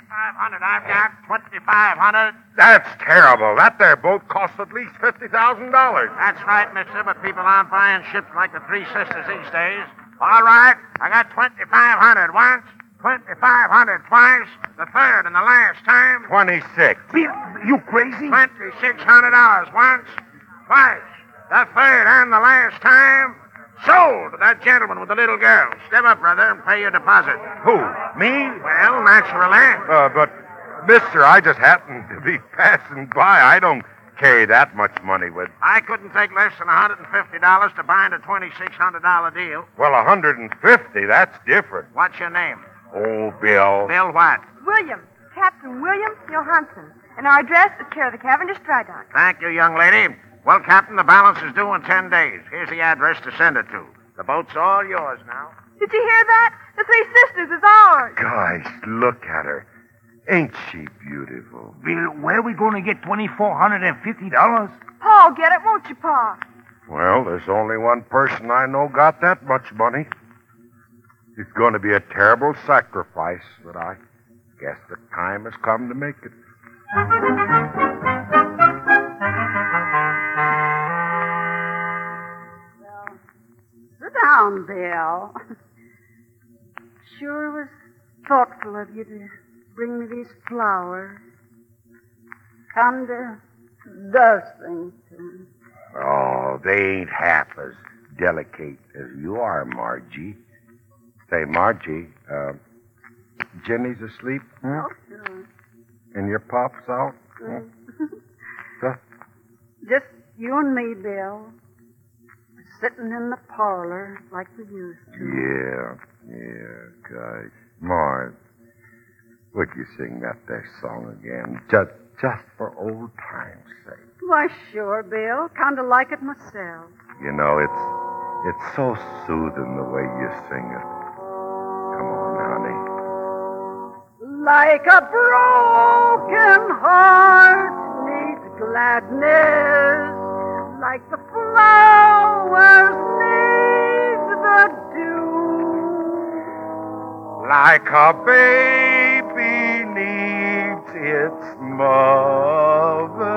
twenty-five hundred. I've got twenty-five hundred. That's terrible. That there boat costs at least fifty thousand dollars. That's right, mister, but people aren't buying ships like the Three Sisters these days. All right, I got twenty-five hundred once, twenty-five hundred twice, the third and the last time. Twenty-six. Bill, you crazy? twenty-six hundred dollars once, twice, the third and the last time. Sold to that gentleman with the little girl. Step up, brother, and pay your deposit. Who? Me? Well, naturally. Uh, but, mister, I just happened to be passing by. I don't carry that much money with. I couldn't take less than one hundred fifty dollars to bind a twenty-six hundred dollars deal. Well, one hundred fifty, that's different. What's your name? Oh, Bill. Bill what? William. Captain William Johansson. And our address is care of the Cavendish Dry Dock. Thank you, young lady. Well, Captain, the balance is due in ten days. Here's the address to send it to. The boat's all yours now. Did you hear that? The Three Sisters is ours. Gosh, look at her. Ain't she beautiful? Bill, where are we going to get twenty-four hundred fifty dollars? Paul, get it, won't you, Pa? Well, there's only one person I know got that much money. It's going to be a terrible sacrifice, but I guess the time has come to make it. Sit down, Bill. Sure was thoughtful of you to bring me these flowers. Kinda does things to me. Oh, they ain't half as delicate as you are, Margie. Say, Margie, uh, Jenny's asleep? Hmm? Oh, sure. And your pop's out? Hmm? So, Just you and me, Bill. Sitting in the parlor like we used to. yeah, yeah, gosh. Marge, would you sing that there song again? Just, just for old time's sake. Why, sure, Bill. Kind of like it myself. You know, it's it's so soothing the way you sing it. Come on, honey. Like a broken heart needs gladness, like the flowers need the dew. Like a baby needs its mother.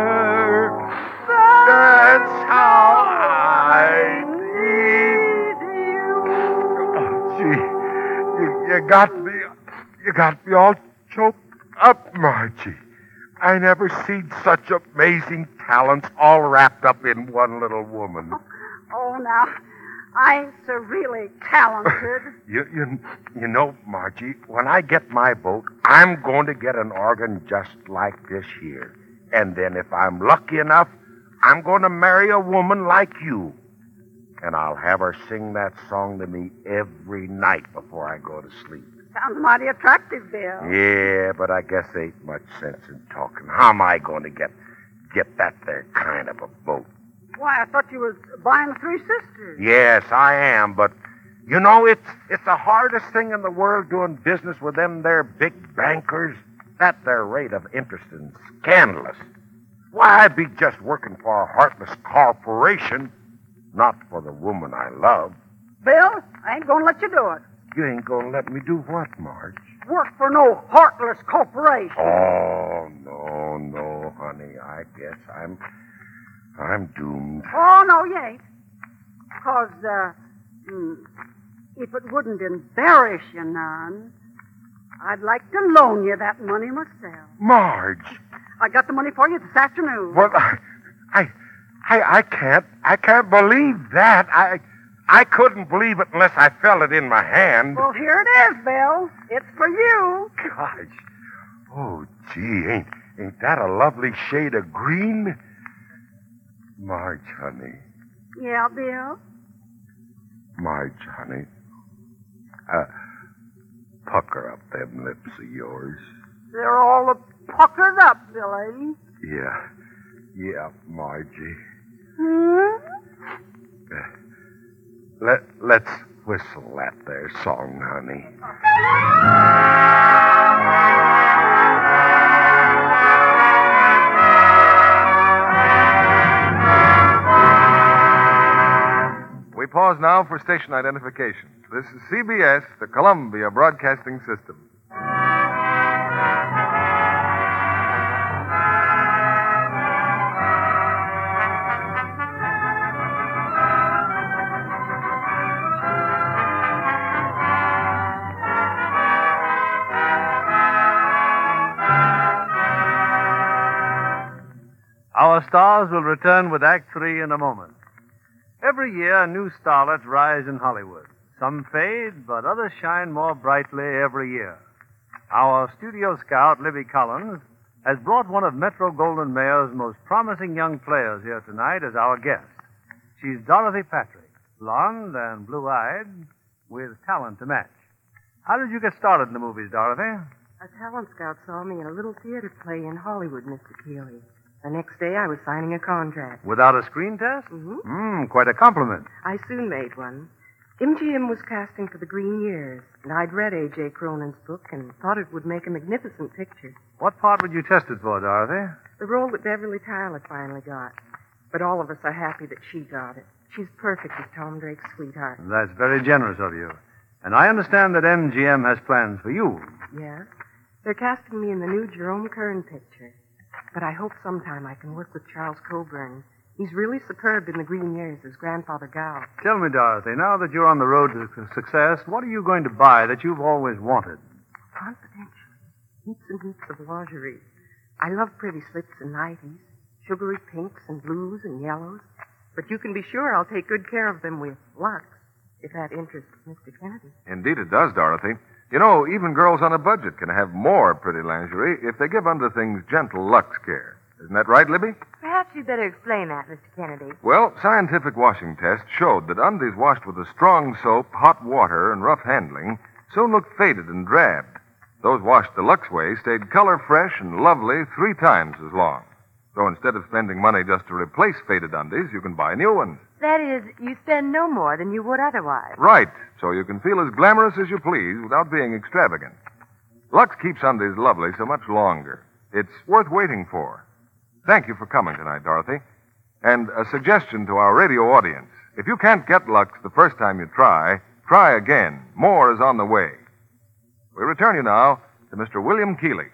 That's how I need you. Oh, gee, you, you got me, you got me all choked up, Margie. I never seen such amazing talents all wrapped up in one little woman. Oh, now, I ain't so really talented. You, you, you know, Margie, when I get my boat, I'm going to get an organ just like this here. And then if I'm lucky enough, I'm going to marry a woman like you. And I'll have her sing that song to me every night before I go to sleep. Sounds mighty attractive, Bill. Yeah, but I guess there ain't much sense in talking. How am I going to get get that there kind of a boat? Why, I thought you was buying the Three Sisters. Yes, I am, but you know, it's it's the hardest thing in the world doing business with them there big bankers. That their rate of interest is scandalous. Why, I'd be just working for a heartless corporation, not for the woman I love. Bill, I ain't gonna let you do it. You ain't gonna let me do what, Marge? Work for no heartless corporation. Oh, no, no, honey. I guess I'm I'm doomed. Oh, no, you ain't. Because, uh, hmm, if it wouldn't embarrass you none, I'd like to loan you that money myself. Marge. I got the money for you this afternoon. Well, I, I, I, I can't, I can't believe that. I, I couldn't believe it unless I felt it in my hand. Well, here it is, Bill. It's for you. Gosh. Oh, gee, ain't, ain't that a lovely shade of green? Marge, honey. Yeah, Bill? Marge, honey. Uh, pucker up them lips of yours. They're all puckered up, Billy. Yeah. Yeah, Margie. Hmm? Uh, let, let's whistle that there song, honey. We pause now for station identification. This is C B S, the Columbia Broadcasting System. Our stars will return with Act Three in a moment. Every year, new starlets rise in Hollywood. Some fade, but others shine more brightly every year. Our studio scout, Libby Collins, has brought one of Metro Goldwyn Mayer's most promising young players here tonight as our guest. She's Dorothy Patrick, blonde and blue-eyed, with talent to match. How did you get started in the movies, Dorothy? A talent scout saw me in a little theater play in Hollywood, Mister Keeley. The next day, I was signing a contract. Without a screen test? Mm-hmm. Mm, quite a compliment. I soon made one. M G M was casting for The Green Years, and I'd read A J. Cronin's book and thought it would make a magnificent picture. What part would you test it for, Dorothy? The role that Beverly Tyler finally got. But all of us are happy that she got it. She's perfect as Tom Drake's sweetheart. That's very generous of you. And I understand that M G M has plans for you. Yes. They're casting me in the new Jerome Kern picture. But I hope sometime I can work with Charles Coburn. He's really superb in The Green Years as Grandfather Gow. Tell me, Dorothy, now that you're on the road to success, what are you going to buy that you've always wanted? Confidential. Heaps and heaps of lingerie. I love pretty slips and nighties, sugary pinks and blues and yellows. But you can be sure I'll take good care of them with Lux, if that interests Mister Kennedy. Indeed it does, Dorothy. You know, even girls on a budget can have more pretty lingerie if they give under things gentle Lux care. Isn't that right, Libby? Perhaps you'd better explain that, Mister Kennedy. Well, scientific washing tests showed that undies washed with a strong soap, hot water, and rough handling soon looked faded and drabbed. Those washed the Lux way stayed color fresh and lovely three times as long. So instead of spending money just to replace faded undies, you can buy new ones. That is, you spend no more than you would otherwise. Right, so you can feel as glamorous as you please without being extravagant. Lux keeps undies lovely so much longer. It's worth waiting for. Thank you for coming tonight, Dorothy. And a suggestion to our radio audience. If you can't get Lux the first time you try, try again. More is on the way. We return you now to Mister William Keeley.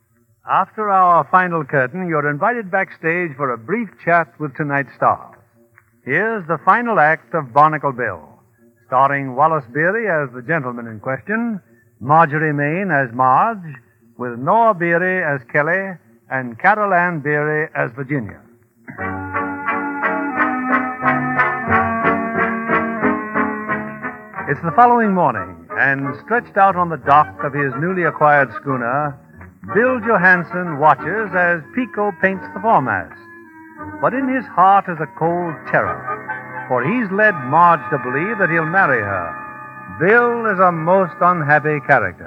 After our final curtain, you're invited backstage for a brief chat with tonight's stars. Here's the final act of Barnacle Bill, starring Wallace Beery as the gentleman in question, Marjorie Main as Marge, with Noah Beery as Kelly, and Carol Ann Beery as Virginia. It's the following morning, and stretched out on the dock of his newly acquired schooner, Bill Johansson watches as Pico paints the foremast. But in his heart is a cold terror, for he's led Marge to believe that he'll marry her. Bill is a most unhappy character.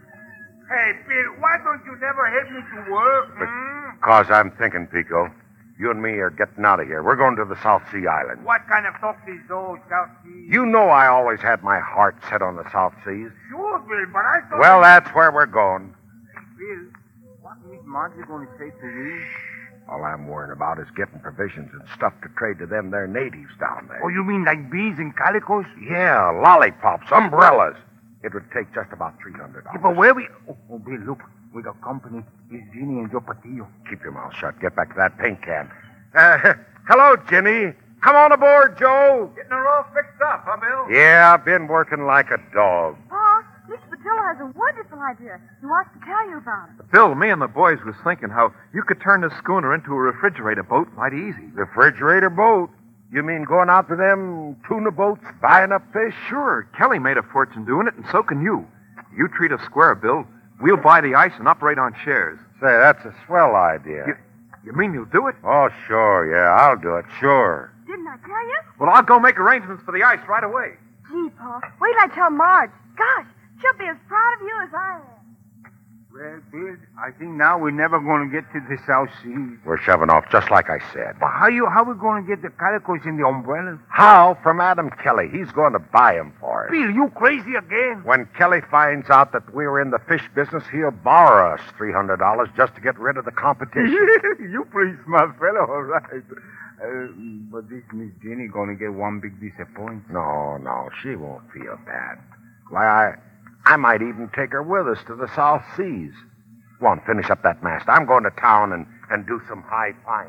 Hey, Bill, why don't you never help me to work? Hmm? Because I'm thinking, Pico. You and me are getting out of here. We're going to the South Sea Islands. What kind of talk is those, South Sea? You know I always had my heart set on the South Seas. Sure, Bill, but I thought... Well, that's where we're going. Bill, what is Margie going to say to you? All I'm worrying about is getting provisions and stuff to trade to them there natives down there. Oh, you mean like bees and calicos? Yeah, lollipops, umbrellas. It would take just about three hundred dollars. Yeah, but where we... Oh, oh, Bill, look. We got company. It's Ginny and Joe Patillo. Keep your mouth shut. Get back to that paint can. Uh, hello, Ginny. Come on aboard, Joe. Getting her all fixed up, huh, Bill? Yeah, I've been working like a dog. Pa, Mister Patillo has a wonderful idea. He wants to tell you about it. Bill, me and the boys was thinking how you could turn this schooner into a refrigerator boat mighty easy. Refrigerator boat? You mean going out to them tuna boats, buying up fish? Sure. Kelly made a fortune doing it, and so can you. You treat us square, Bill. We'll buy the ice and operate on shares. Say, that's a swell idea. You, you mean you'll do it? Oh, sure, yeah, I'll do it, sure. Didn't I tell you? Well, I'll go make arrangements for the ice right away. Gee, Pa, wait till I tell Marge. Gosh, she'll be as proud of you as I am. Well, Bill, I think now we're never going to get to the South Seas. We're shoving off just like I said. But how you how we going to get the calicos and the umbrellas? How? From Adam Kelly. He's going to buy 'em for us. Bill, you crazy again? When Kelly finds out that we're in the fish business, he'll borrow us three hundred dollars just to get rid of the competition. You pretty smart fellow, all right. Uh, but this Miss Jenny going to get one big disappointment. No, no, she won't feel bad. Why, I, I might even take her with us to the South Seas. Go on, finish up that mast. I'm going to town and, and do some high pine.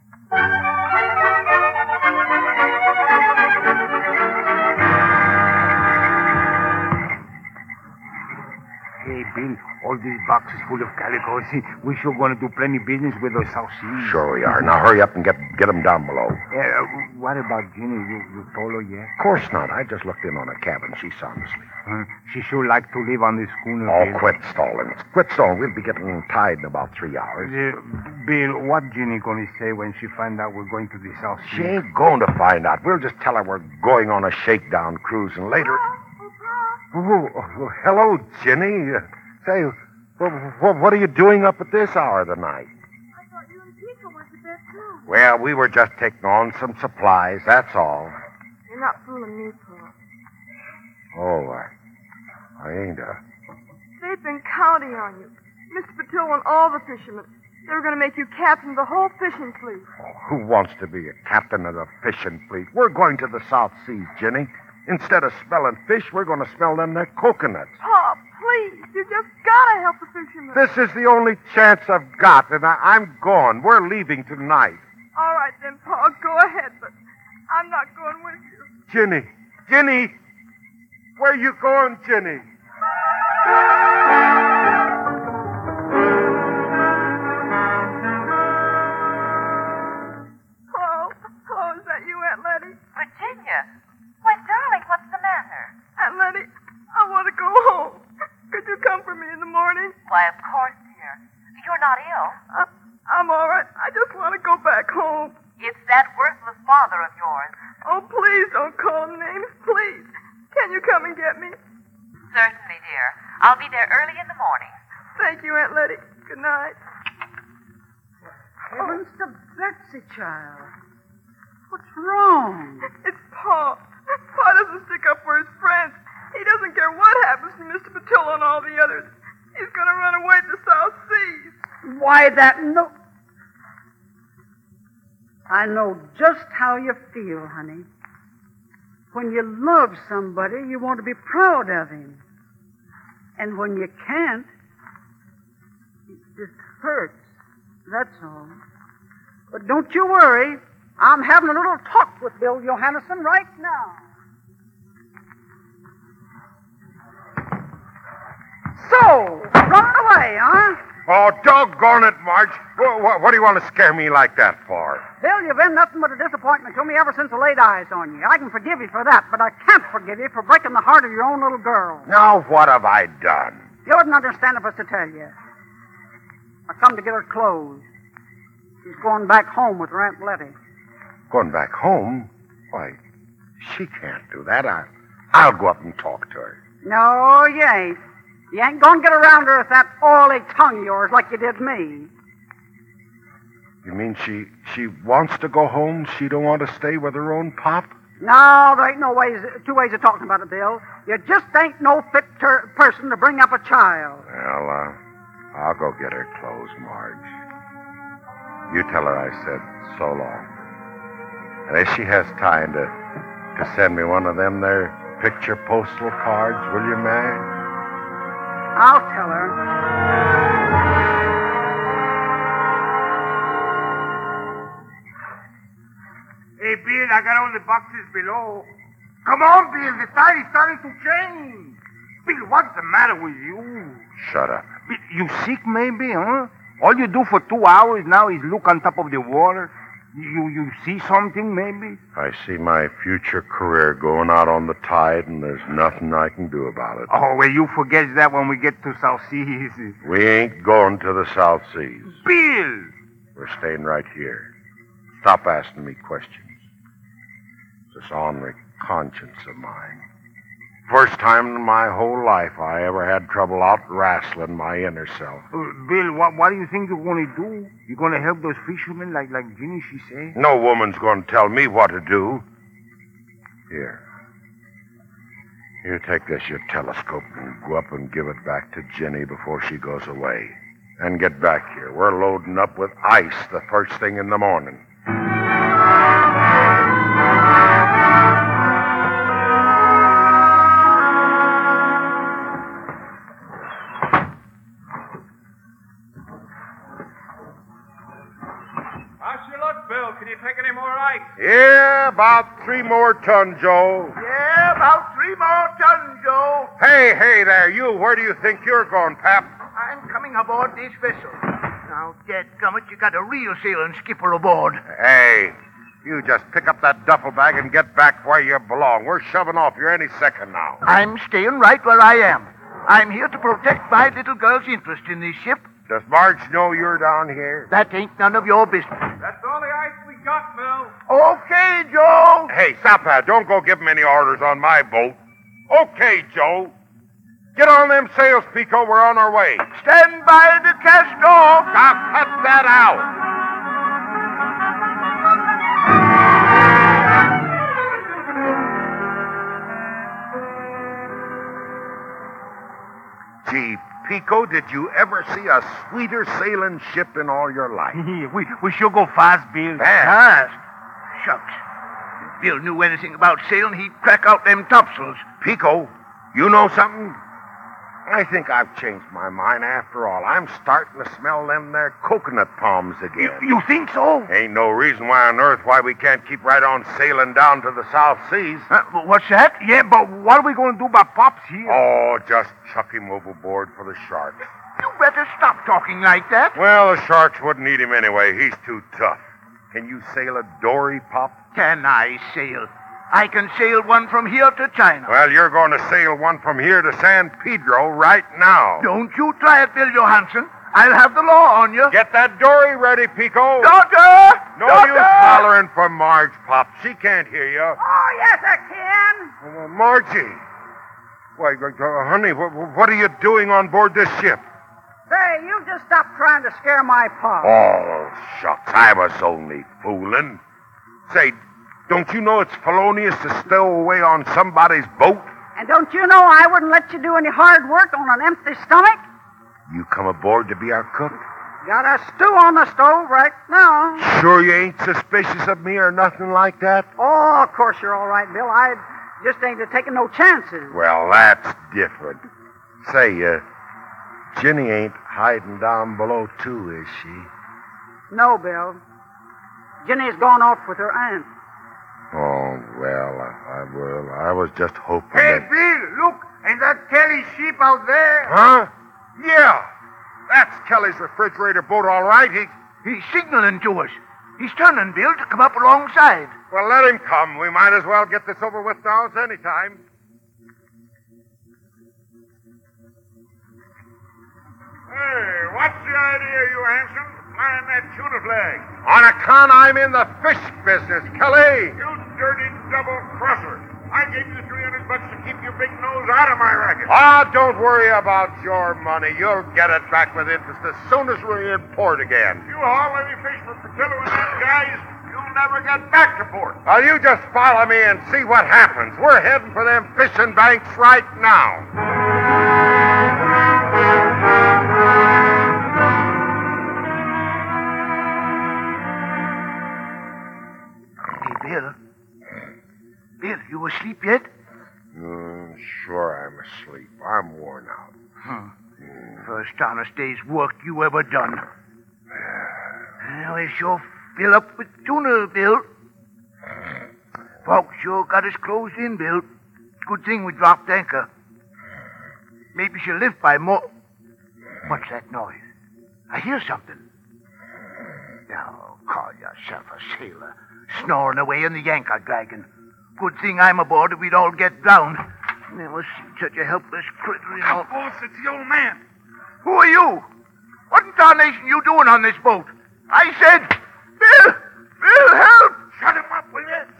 Hey, Bill, all these boxes full of calico. See, we sure going to do plenty business with those South Seas. Sure we are. Now hurry up and get get them down below. Uh, what about Ginny? You, you told her yet? Of course not. I just looked in on her cabin. She's sound asleep. Uh, she sure like to live on this schooner. Oh, Bill. quit stalling. Quit stalling. We'll be getting tied in about three hours. Uh, Bill, what Ginny going to say when she find out we're going to the South Seas? She ain't going to find out. We'll just tell her we're going on a shakedown cruise, and later... Oh, oh, hello, Ginny. Uh, say, what, what are you doing up at this hour of the night? I thought you and Pico went to bed, too. Well, we were just taking on some supplies, that's all. You're not fooling me, Paul. Oh, I, I ain't, uh... They've been counting on you. Mister Patil and all the fishermen. They were going to make you captain of the whole fishing fleet. Oh, who wants to be a captain of the fishing fleet? We're going to the South Seas, Ginny. Instead of smelling fish, we're going to smell them their coconuts. Pa, please. You just gotta help the fishermen. This is the only chance I've got, and I, I'm going. We're leaving tonight. All right, then, Pa, go ahead, but I'm not going with you. Ginny, Ginny, where you going, Ginny? Oh, oh, is that you, Aunt Letty? Virginia. Why, darling, what's the matter? Aunt Letty, I want to go home. Could you come for me in the morning? Why, of course, dear. You're not ill. I, I'm all right. I just want to go back home. It's that worthless father of yours. Oh, please don't call him names, please. Can you come and get me? Certainly, dear. I'll be there early in the morning. Thank you, Aunt Letty. Good night. Heavens to Betsy, child. What's wrong? It's Pa. Pa doesn't stick up for his friends. He doesn't care what happens to Mister Patil and all the others. He's going to run away to the South Seas. Why, that no... I know just how you feel, honey. When you love somebody, you want to be proud of him. And when you can't, it just hurts. That's all. But don't you worry. I'm having a little talk with Bill Johannesson right now. So, run away, huh? Oh, doggone it, Marge. What, what, what do you want to scare me like that for? Bill, you've been nothing but a disappointment to me ever since I laid eyes on you. I can forgive you for that, but I can't forgive you for breaking the heart of your own little girl. Now, what have I done? You wouldn't understand if I was to tell you. I come to get her clothes. She's going back home with her Aunt Letty. Going back home? Why, she can't do that. I, I'll go up and talk to her. No, you ain't. You ain't going to get around her with that oily tongue of yours like you did me. You mean she she wants to go home? She don't want to stay with her own pop? No, there ain't no ways, two ways of talking about it, Bill. You just ain't no fit ter- person to bring up a child. Well, uh, I'll go get her clothes, Marge. You tell her I said so long. And if she has time to, to send me one of them there picture postal cards, will you, Madge? I'll tell her. Hey, Bill, I got all the boxes below. Come on, Bill, the tide is starting to change. Bill, what's the matter with you? Shut up. Bill, you sick maybe, huh? All you do for two hours now is look on top of the water. You you see something maybe? I see my future career going out on the tide, and there's nothing I can do about it. Oh, well, you forget that when we get to South Seas. We ain't going to the South Seas. Bill! We're staying right here. Stop asking me questions. It's this ornery conscience of mine. First time in my whole life I ever had trouble out wrestling my inner self. Uh, Bill, what, what do you think you're going to do? You're going to help those fishermen like, like Ginny, she say? No woman's going to tell me what to do. Here. You take this, your telescope, and go up and give it back to Ginny before she goes away. And get back here. We're loading up with ice the first thing in the morning. Yeah, about three more ton, Joe. Yeah, about three more tons, Joe. Hey, hey there, you. Where do you think you're going, Pap? I'm coming aboard this vessel. Now, dadgummit, you got a real sailing skipper aboard. Hey, you just pick up that duffel bag and get back where you belong. We're shoving off here any second now. I'm staying right where I am. I'm here to protect my little girl's interest in this ship. Does Marge know you're down here? That ain't none of your business. That's all the ice we got, Bill. Okay, Joe. Hey, stop that. Don't go give him any orders on my boat. Okay, Joe. Get on them sails, Pico. We're on our way. Stand by to cast off. Now cut that out. Gee, Pico, did you ever see a sweeter sailing ship in all your life? we, we sure go fast, Bill. Fast? Shucks. If Bill knew anything about sailing, he'd crack out them topsails. Pico, you know something? I think I've changed my mind after all. I'm starting to smell them there coconut palms again. You, you think so? Ain't no reason why on earth why we can't keep right on sailing down to the South Seas. Uh, what's that? Yeah, but what are we going to do about Pops here? Oh, just chuck him overboard for the sharks. You better stop talking like that. Well, the sharks wouldn't eat him anyway. He's too tough. Can you sail a dory, Pop? Can I sail? I can sail one from here to China. Well, you're going to sail one from here to San Pedro right now. Don't you try it, Bill Johansson. I'll have the law on you. Get that dory ready, Pico. Doctor! No Doctor! use hollering for Marge, Pop. She can't hear you. Oh, yes, I can. Uh, Margie. Why, uh, honey, what, what are you doing on board this ship? Say, you just stop trying to scare my pa. Oh, shucks. I was only fooling. Say, don't you know it's felonious to stow away on somebody's boat? And don't you know I wouldn't let you do any hard work on an empty stomach? You come aboard to be our cook? Got a stew on the stove right now. Sure you ain't suspicious of me or nothing like that? Oh, of course you're all right, Bill. I just ain't taking no chances. Well, that's different. Say, uh, Jenny ain't hiding down below, too, is she? No, Bill. Jenny's gone off with her aunt. Oh, well, I, I, well, I was just hoping Hey, that... Bill, look. Ain't that Kelly's ship out there? Huh? Yeah. That's Kelly's refrigerator boat, all right. He... He's signaling to us. He's turning, Bill, to come up alongside. Well, let him come. We might as well get this over with now as any time. Hey, what's the idea, you Hanson? Flying that tuna flag? On account I'm in the fish business, Kelly. You dirty double-crosser. I gave you three hundred bucks to keep your big nose out of my racket. Ah, don't worry about your money. You'll get it back with interest as soon as we're in port again. You haul any fish for Patillo and them guys, you'll never get back to port. Now, you just follow me and see what happens. We're heading for them fishing banks right now. Hey, Bill. Bill, you asleep yet? Mm, sure I'm asleep. I'm worn out. Huh. First honest day's work you ever done. Well, we sure fill up with tuna, Bill. Folks sure got us closed in, Bill. Good thing we dropped anchor. Maybe she'll live by more... What's that noise? I hear something. Now, call yourself a sailor. Snoring away in the anchor dragon. Good thing I'm aboard or we'd all get drowned. Never seen such a helpless critter in all... Boss, it's the old man. Who are you? What in tarnation you doing on this boat? I said, Bill! Bill, help! Shut him up, will you?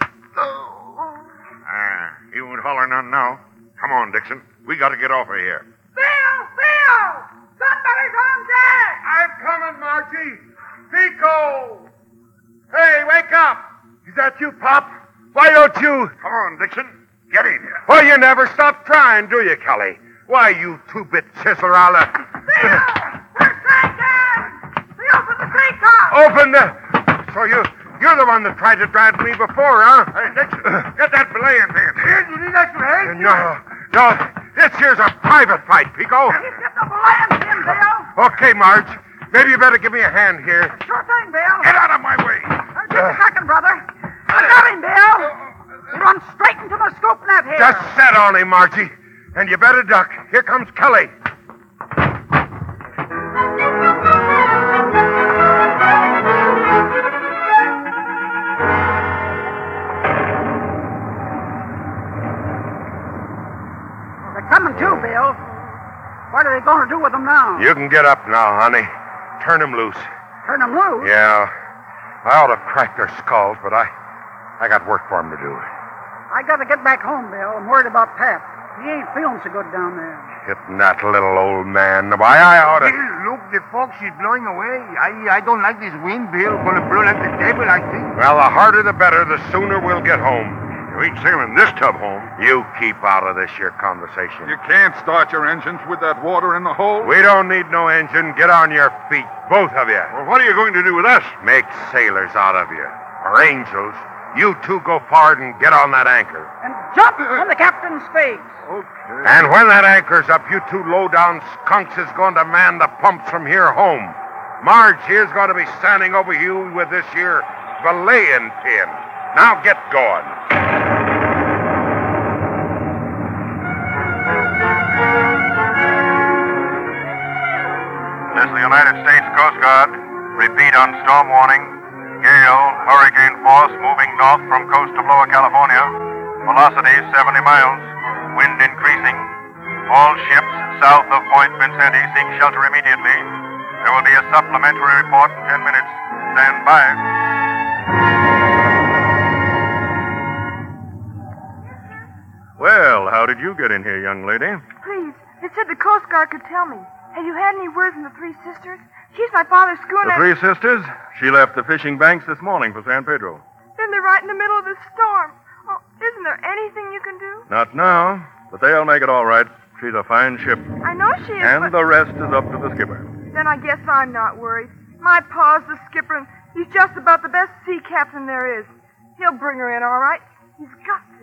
Ah, he won't holler none now. Come on, Dixon. We got to get off of here. Bill! Bill! Somebody's on deck! I'm coming, Margie. Pico! Hey, wake up! Is that you, Pop? Why don't you... Come on, Dixon. Get in here. Well, you never stop trying, do you, Kelly? Why, you two-bit chiseler, I'll... uh, Bill! We're sinking! We open the treetop! Open the... So you... You're the one that tried to drive me before, huh? Hey, Dixon, get that belaying pin. Bill, you need extra help? No, no. This here's a private fight, Pico. You get the land in, Bill! Okay, Marge. Maybe you better give me a hand here. Sure thing, Bill. Get out of my way. Uh, just a second, brother. I got him, Bill. He runs straight into my scoop net here. Just set on him, Margie. And you better duck. Here comes Kelly. They're coming too, Bill. What are they going to do with them now? You can get up now, honey. Turn him loose. Turn them loose? Yeah. I ought to crack their skulls, but I I got work for them to do. I got to get back home, Bill. I'm worried about Pep. He ain't feeling so good down there. Hitting that little old man. Why, I ought to... Bill, look, the fog is blowing away. I I don't like this wind, Bill. Gonna blow like the devil, I think. Well, the harder the better. The sooner we'll get home. You ain't sailing this tub home. You keep out of this here conversation. You can't start your engines with that water in the hole. We don't need no engine. Get on your feet, both of you. Well, what are you going to do with us? Make sailors out of you. Or angels. You two go forward and get on that anchor. And jump on the captain's face. Okay. And when that anchor's up, you two low-down skunks is going to man the pumps from here home. Marge here's going to be standing over you with this here belaying pin. Now get going. This is the United States Coast Guard. Repeat on storm warning. Gale, hurricane force moving north from coast of Lower California. Velocity seventy miles. Wind increasing. All ships south of Point Vincenti seek shelter immediately. There will be a supplementary report in ten minutes. Stand by. Well, how did you get in here, young lady? Please, it said the Coast Guard could tell me. Have you had any word from the Three Sisters? She's my father's schooner. The Three Sisters? She left the fishing banks this morning for San Pedro. Then they're right in the middle of the storm. Oh, isn't there anything you can do? Not now, but they'll make it all right. She's a fine ship. I know she is, And but... the rest is up to the skipper. Then I guess I'm not worried. My pa's the skipper, and he's just about the best sea captain there is. He'll bring her in, all right. He's got to.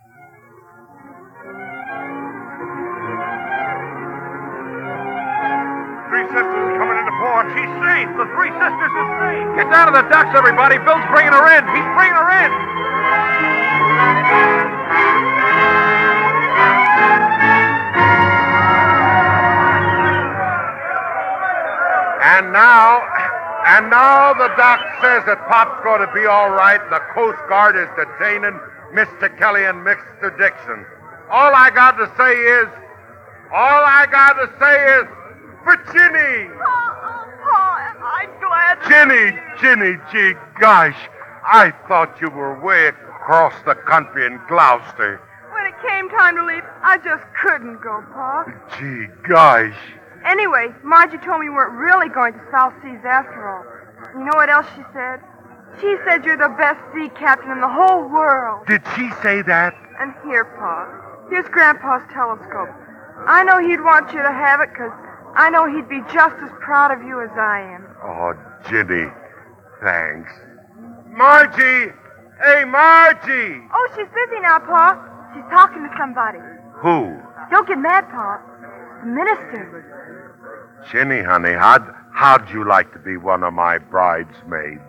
Three Sisters is coming into port. She's safe. The Three Sisters is safe. Get down to the docks, everybody. Bill's bringing her in. He's bringing her in. And now, and now the doc says that Pop's going to be all right. The Coast Guard is detaining Mister Kelly and Mister Dixon. All I got to say is, all I got to say is, for Ginny. Pa, I'm glad. Ginny, Ginny, gee, gosh, I thought you were way across the country in Gloucester. When it came time to leave, I just couldn't go, Pa. Gee, gosh. Anyway, Margie told me you weren't really going to South Seas after all. You know what else she said? She said you're the best sea captain in the whole world. Did she say that? And here, Pa, here's Grandpa's telescope. I know he'd want you to have it because I know he'd be just as proud of you as I am. Oh, Ginny, thanks. Margie! Hey, Margie! Oh, she's busy now, Pa. She's talking to somebody. Who? Don't get mad, Pa. The minister. Ginny, honey, how'd, how'd you like to be one of my bridesmaids?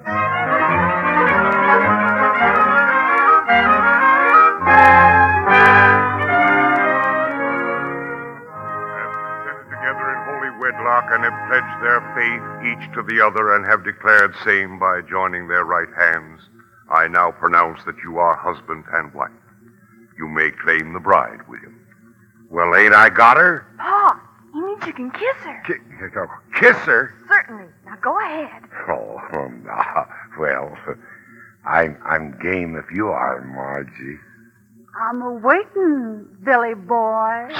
Together in holy wedlock and have pledged their faith each to the other and have declared same by joining their right hands, I now pronounce that you are husband and wife. You may claim the bride, William. Well, ain't I got her? Pa, he means you can kiss her. Ki- kiss her? Certainly. Now go ahead. Oh, um, uh, well, I'm, I'm game if you are, Margie. I'm a-waiting, Billy boy.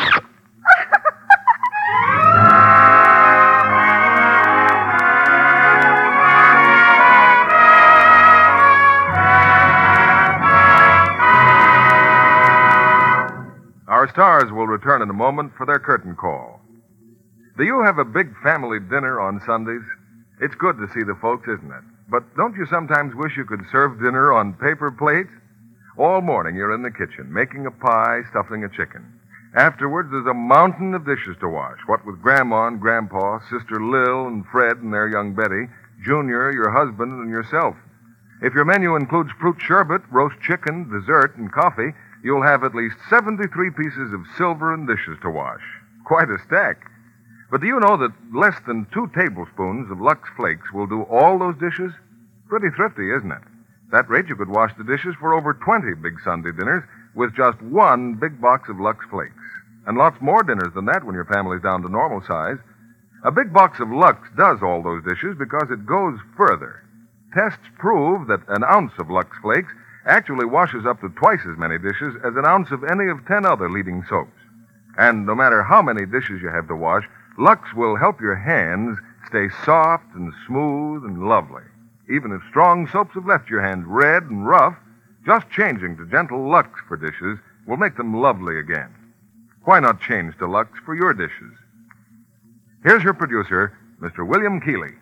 Our stars will return in a moment for their curtain call. Do you have a big family dinner on Sundays? It's good to see the folks, isn't it? But don't you sometimes wish you could serve dinner on paper plates? All morning you're in the kitchen, making a pie, stuffing a chicken. Afterwards, there's a mountain of dishes to wash, what with Grandma and Grandpa, Sister Lil and Fred and their young Betty, Junior, your husband, and yourself. If your menu includes fruit sherbet, roast chicken, dessert, and coffee, you'll have at least seventy-three pieces of silver and dishes to wash. Quite a stack. But do you know that less than two tablespoons of Lux Flakes will do all those dishes? Pretty thrifty, isn't it? At that rate, you could wash the dishes for over twenty big Sunday dinners with just one big box of Lux Flakes. And lots more dinners than that when your family's down to normal size. A big box of Lux does all those dishes because it goes further. Tests prove that an ounce of Lux Flakes actually washes up to twice as many dishes as an ounce of any of ten other leading soaps. And no matter how many dishes you have to wash, Lux will help your hands stay soft and smooth and lovely. Even if strong soaps have left your hands red and rough, just changing to gentle Lux for dishes will make them lovely again. Why not change to Lux for your dishes? Here's your producer, Mister William Keeley.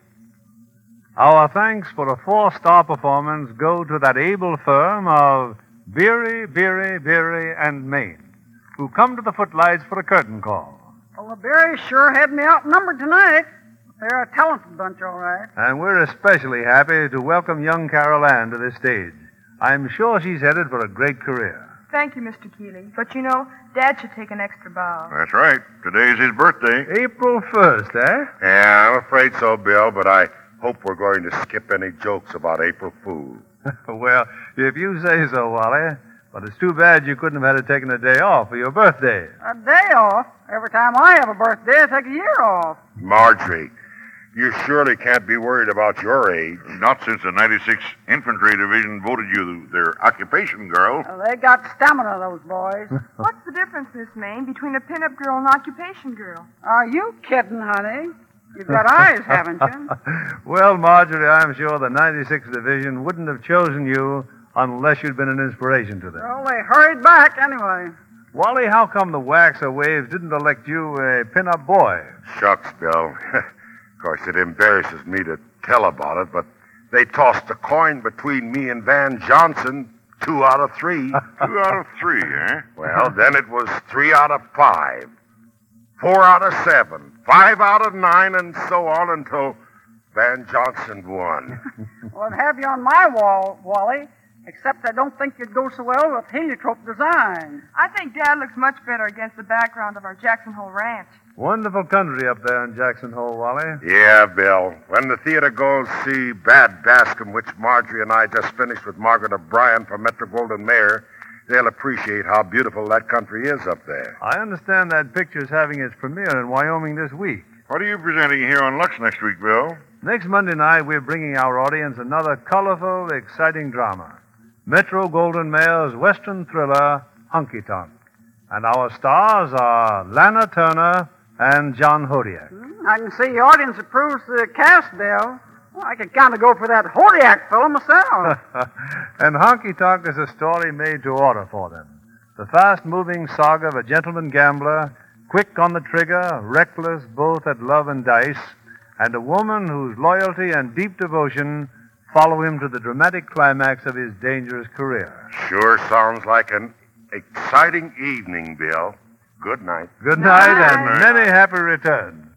Our thanks for a four-star performance go to that able firm of Beery, Beery, Beery, and Maine, who come to the footlights for a curtain call. Well, the Berries sure had me outnumbered tonight. They're a talented bunch, all right. And we're especially happy to welcome young Carol Ann to this stage. I'm sure she's headed for a great career. Thank you, Mister Keeley. But you know, Dad should take an extra bow. That's right. Today's his birthday. April first, eh? Yeah, I'm afraid so, Bill, but I hope we're going to skip any jokes about April Fool. Well, if you say so, Wally. But it's too bad you couldn't have had it taken a day off for your birthday. A day off? Every time I have a birthday, I take a year off. Marjorie, you surely can't be worried about your age. Not since the ninety-sixth Infantry Division voted you their occupation girl. Well, they got stamina, those boys. What's the difference, Miss Maine, between a pinup girl and an occupation girl? Are you kidding, honey? You've got eyes, haven't you? Well, Marjorie, I'm sure the ninety-sixth Division wouldn't have chosen you unless you'd been an inspiration to them. Well, they hurried back anyway. Wally, how come the Waxer Waves didn't elect you a pin-up boy? Shucks, Bill. Of course, it embarrasses me to tell about it, but they tossed a coin between me and Van Johnson, two out of three. Two out of three, eh? Well, then it was three out of five, four out of seven, five out of nine, and so on until Van Johnson won. Well, I'd have you on my wall, Wally, except I don't think you'd go so well with heliotrope design. I think Dad looks much better against the background of our Jackson Hole Ranch. Wonderful country up there in Jackson Hole, Wally. Yeah, Bill. When the theater goes see Bad Bascom, which Marjorie and I just finished with Margaret O'Brien for Metro-Goldwyn-Mayer, they'll appreciate how beautiful that country is up there. I understand that picture's having its premiere in Wyoming this week. What are you presenting here on Lux next week, Bill? Next Monday night, we're bringing our audience another colorful, exciting drama. Metro-Goldwyn-Mayer's Western thriller, Hunky Tonk. And our stars are Lana Turner and John Hodiak. I can see the audience approves the cast, Bill. Well, I could kind of go for that Hodiak fellow myself. And Honky Tonk is a story made to order for them. The fast-moving saga of a gentleman gambler, quick on the trigger, reckless both at love and dice, and a woman whose loyalty and deep devotion follow him to the dramatic climax of his dangerous career. Sure sounds like an exciting evening, Bill. Good night. Good night, and many happy returns.